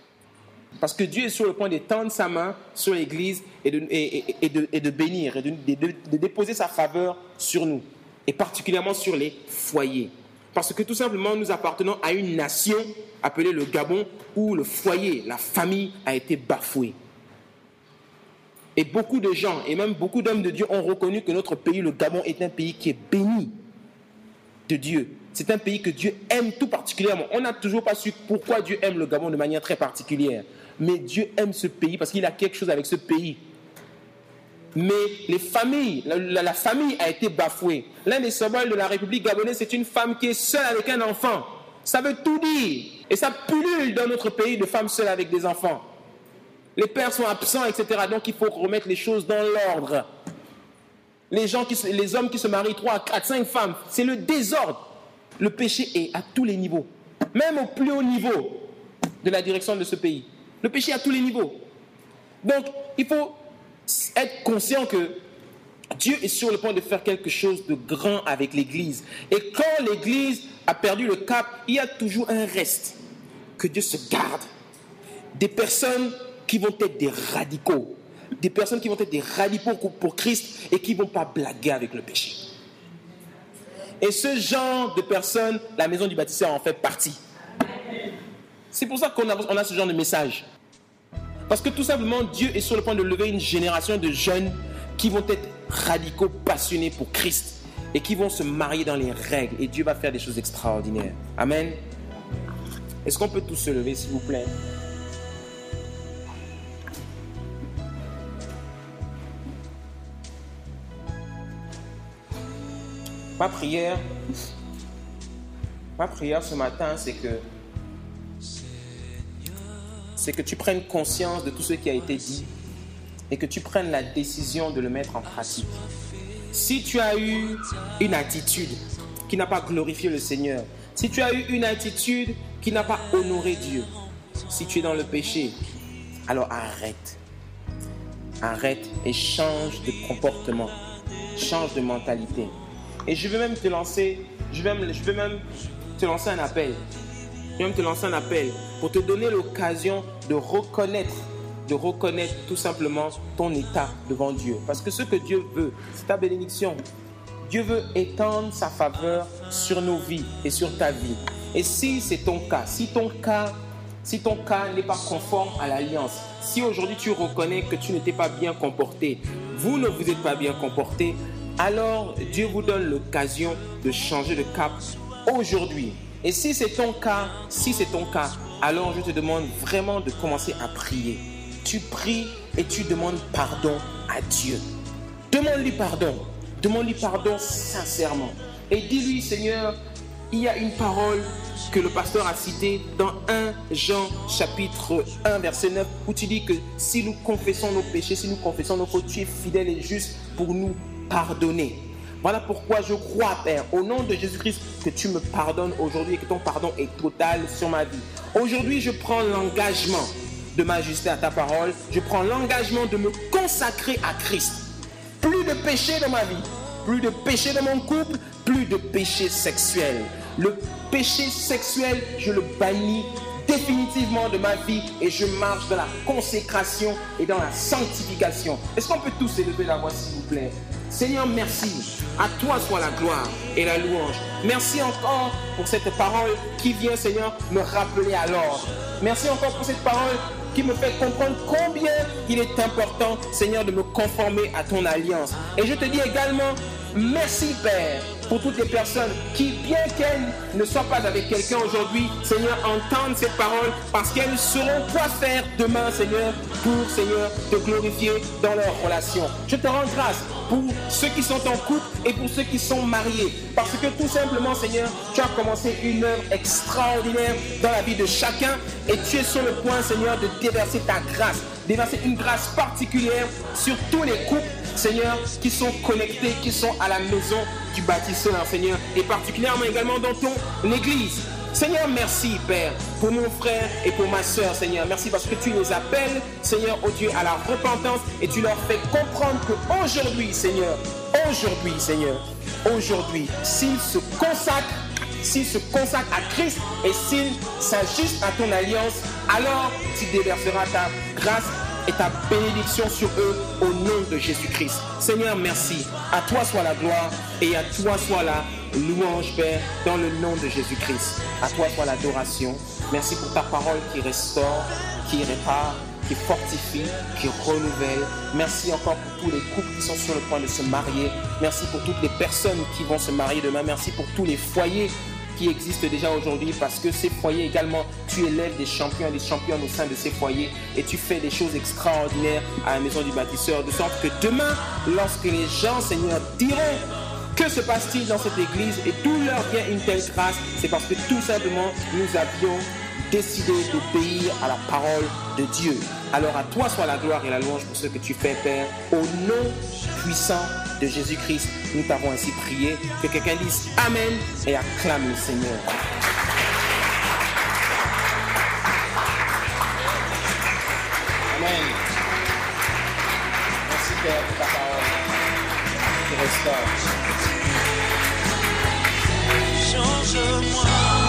parce que Dieu est sur le point d'étendre sa main sur l'église et de, et, et, et de, et de bénir, et de, de, de déposer sa faveur sur nous, et particulièrement sur les foyers. Parce que tout simplement, nous appartenons à une nation appelée le Gabon, où le foyer, la famille a été bafouée. Et beaucoup de gens, et même beaucoup d'hommes de Dieu ont reconnu que notre pays, le Gabon, est un pays qui est béni de Dieu. C'est un pays que Dieu aime tout particulièrement. On n'a toujours pas su pourquoi Dieu aime le Gabon de manière très particulière. Mais Dieu aime ce pays parce qu'il a quelque chose avec ce pays. Mais les familles, la, la, la famille a été bafouée. L'un des symboles de la République gabonaise, c'est une femme qui est seule avec un enfant. Ça veut tout dire. Et ça pullule dans notre pays de femmes seules avec des enfants. Les pères sont absents, et cetera. Donc, il faut remettre les choses dans l'ordre. Les, gens qui, les hommes qui se marient trois, quatre, cinq femmes, c'est le désordre. Le péché est à tous les niveaux. Même au plus haut niveau de la direction de ce pays. Le péché est à tous les niveaux. Donc, il faut être conscient que Dieu est sur le point de faire quelque chose de grand avec l'Église. Et quand l'Église a perdu le cap, il y a toujours un reste. Que Dieu se garde. Des personnes qui vont être des radicaux, des personnes qui vont être des radicaux pour Christ et qui ne vont pas blaguer avec le péché. Et ce genre de personnes, la maison du bâtisseur en fait partie. C'est pour ça qu'on a, on a ce genre de message. Parce que tout simplement, Dieu est sur le point de lever une génération de jeunes qui vont être radicaux, passionnés pour Christ et qui vont se marier dans les règles. Et Dieu va faire des choses extraordinaires. Amen. Est-ce qu'on peut tous se lever, s'il vous plaît? Ma prière, ma prière ce matin, c'est que, c'est que tu prennes conscience de tout ce qui a été dit et que tu prennes la décision de le mettre en pratique. Si tu as eu une attitude qui n'a pas glorifié le Seigneur, si tu as eu une attitude qui n'a pas honoré Dieu, si tu es dans le péché, alors arrête. Arrête et change de comportement, change de mentalité. Et je veux même te lancer, je vais même, je vais même te lancer un appel. Je vais même te lancer un appel pour te donner l'occasion de reconnaître, de reconnaître tout simplement ton état devant Dieu. Parce que ce que Dieu veut, c'est ta bénédiction. Dieu veut étendre sa faveur sur nos vies et sur ta vie. Et si c'est ton cas, si ton cas, si ton cas n'est pas conforme à l'alliance, si aujourd'hui tu reconnais que tu ne t'es pas bien comporté, vous ne vous êtes pas bien comporté, alors Dieu vous donne l'occasion de changer de cap aujourd'hui. Et si c'est ton cas, si c'est ton cas, alors je te demande vraiment de commencer à prier. Tu pries et tu demandes pardon à Dieu. Demande-lui pardon. Demande-lui pardon sincèrement. Et dis-lui, Seigneur, il y a une parole que le pasteur a citée dans premier Jean chapitre un verset neuf où tu dis que si nous confessons nos péchés, si nous confessons nos fautes, tu es fidèle et juste pour nous pardonner. Voilà pourquoi je crois, Père, au nom de Jésus-Christ, que tu me pardonnes aujourd'hui et que ton pardon est total sur ma vie. Aujourd'hui, je prends l'engagement de m'ajuster à ta parole. Je prends l'engagement de me consacrer à Christ. Plus de péché dans ma vie, plus de péché dans mon couple, plus de péché sexuel. Le péché sexuel, je le bannis définitivement de ma vie et je marche dans la consécration et dans la sanctification. Est-ce qu'on peut tous élever la voix, s'il vous plaît? Seigneur, merci. À toi soit la gloire et la louange. Merci encore pour cette parole qui vient, Seigneur, me rappeler à l'ordre. Merci encore pour cette parole qui me fait comprendre combien il est important, Seigneur, de me conformer à ton alliance. Et je te dis également, merci, Père, pour toutes les personnes qui, bien qu'elles ne soient pas avec quelqu'un aujourd'hui, Seigneur, entendent cette parole parce qu'elles sauront quoi faire demain, Seigneur, pour, Seigneur, te glorifier dans leur relation. Je te rends grâce pour ceux qui sont en couple et pour ceux qui sont mariés. Parce que tout simplement, Seigneur, tu as commencé une œuvre extraordinaire dans la vie de chacun et tu es sur le point, Seigneur, de déverser ta grâce, déverser une grâce particulière sur tous les couples, Seigneur, qui sont connectés, qui sont à la maison du bâtisseur, Seigneur, et particulièrement également dans ton église. Seigneur, merci, Père, pour mon frère et pour ma soeur, Seigneur. Merci parce que tu les appelles, Seigneur, oh Dieu, à la repentance et tu leur fais comprendre qu'aujourd'hui, Seigneur, aujourd'hui, Seigneur, aujourd'hui, s'ils se consacrent, s'ils se consacrent à Christ et s'ils s'ajustent à ton alliance, alors tu déverseras ta grâce et ta bénédiction sur eux au nom de Jésus-Christ. Seigneur, merci. À toi soit la gloire et à toi soit la louange, Père, dans le nom de Jésus-Christ. À toi soit l'adoration. Merci pour ta parole qui restaure, qui répare, qui fortifie, qui renouvelle. Merci encore pour tous les couples qui sont sur le point de se marier. Merci pour toutes les personnes qui vont se marier demain. Merci pour tous les foyers qui existent déjà aujourd'hui, parce que ces foyers également, tu élèves des champions et des championnes au sein de ces foyers et tu fais des choses extraordinaires à la maison du bâtisseur, de sorte que demain, lorsque les gens, Seigneur, diront que se passe-t-il dans cette église et d'où leur vient une telle grâce, c'est parce que tout simplement, nous avions décidé d'obéir à la parole de Dieu. Alors à toi soit la gloire et la louange pour ce que tu fais, Père, au nom puissant de Jésus-Christ, nous t'avons ainsi prié. Que quelqu'un dise Amen et acclame le Seigneur. Amen. Merci, Père, pour ta parole qui restaure. Change-moi,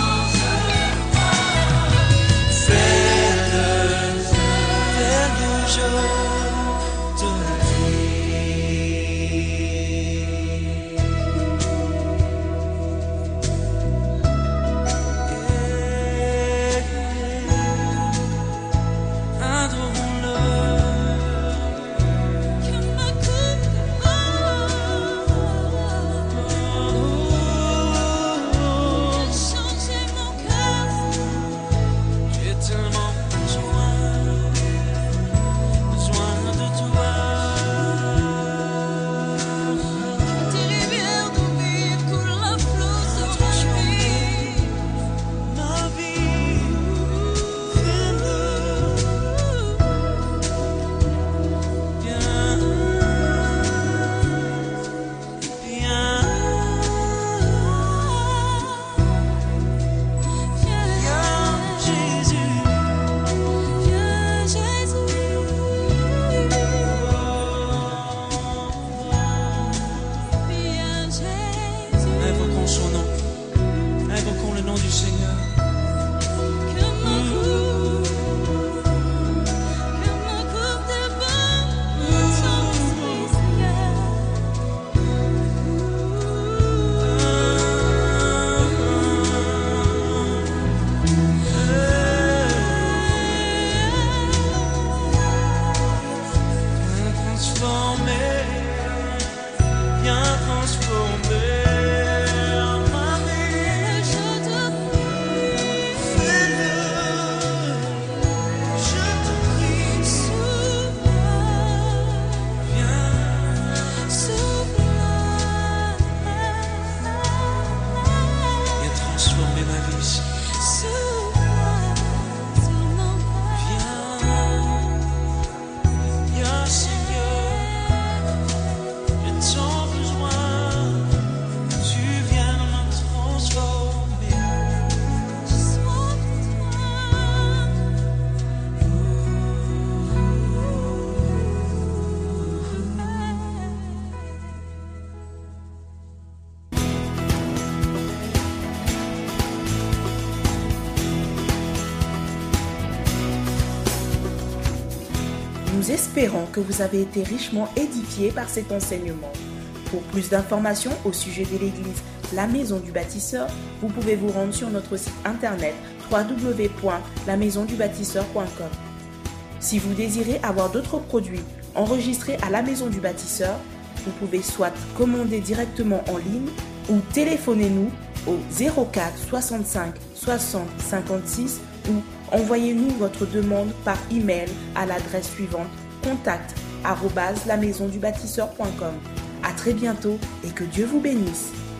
fais le, fais le jour. Nous espérons que vous avez été richement édifiés par cet enseignement. Pour plus d'informations au sujet de l'église La Maison du Bâtisseur, vous pouvez vous rendre sur notre site internet w w w point la maison du bâtisseur point com. Si vous désirez avoir d'autres produits enregistrés à La Maison du Bâtisseur, vous pouvez soit commander directement en ligne ou téléphonez-nous au zéro quatre soixante-cinq soixante cinquante-six ou envoyez-nous votre demande par email à l'adresse suivante contact arobase la maison du bâtisseur point com. À très bientôt et que Dieu vous bénisse.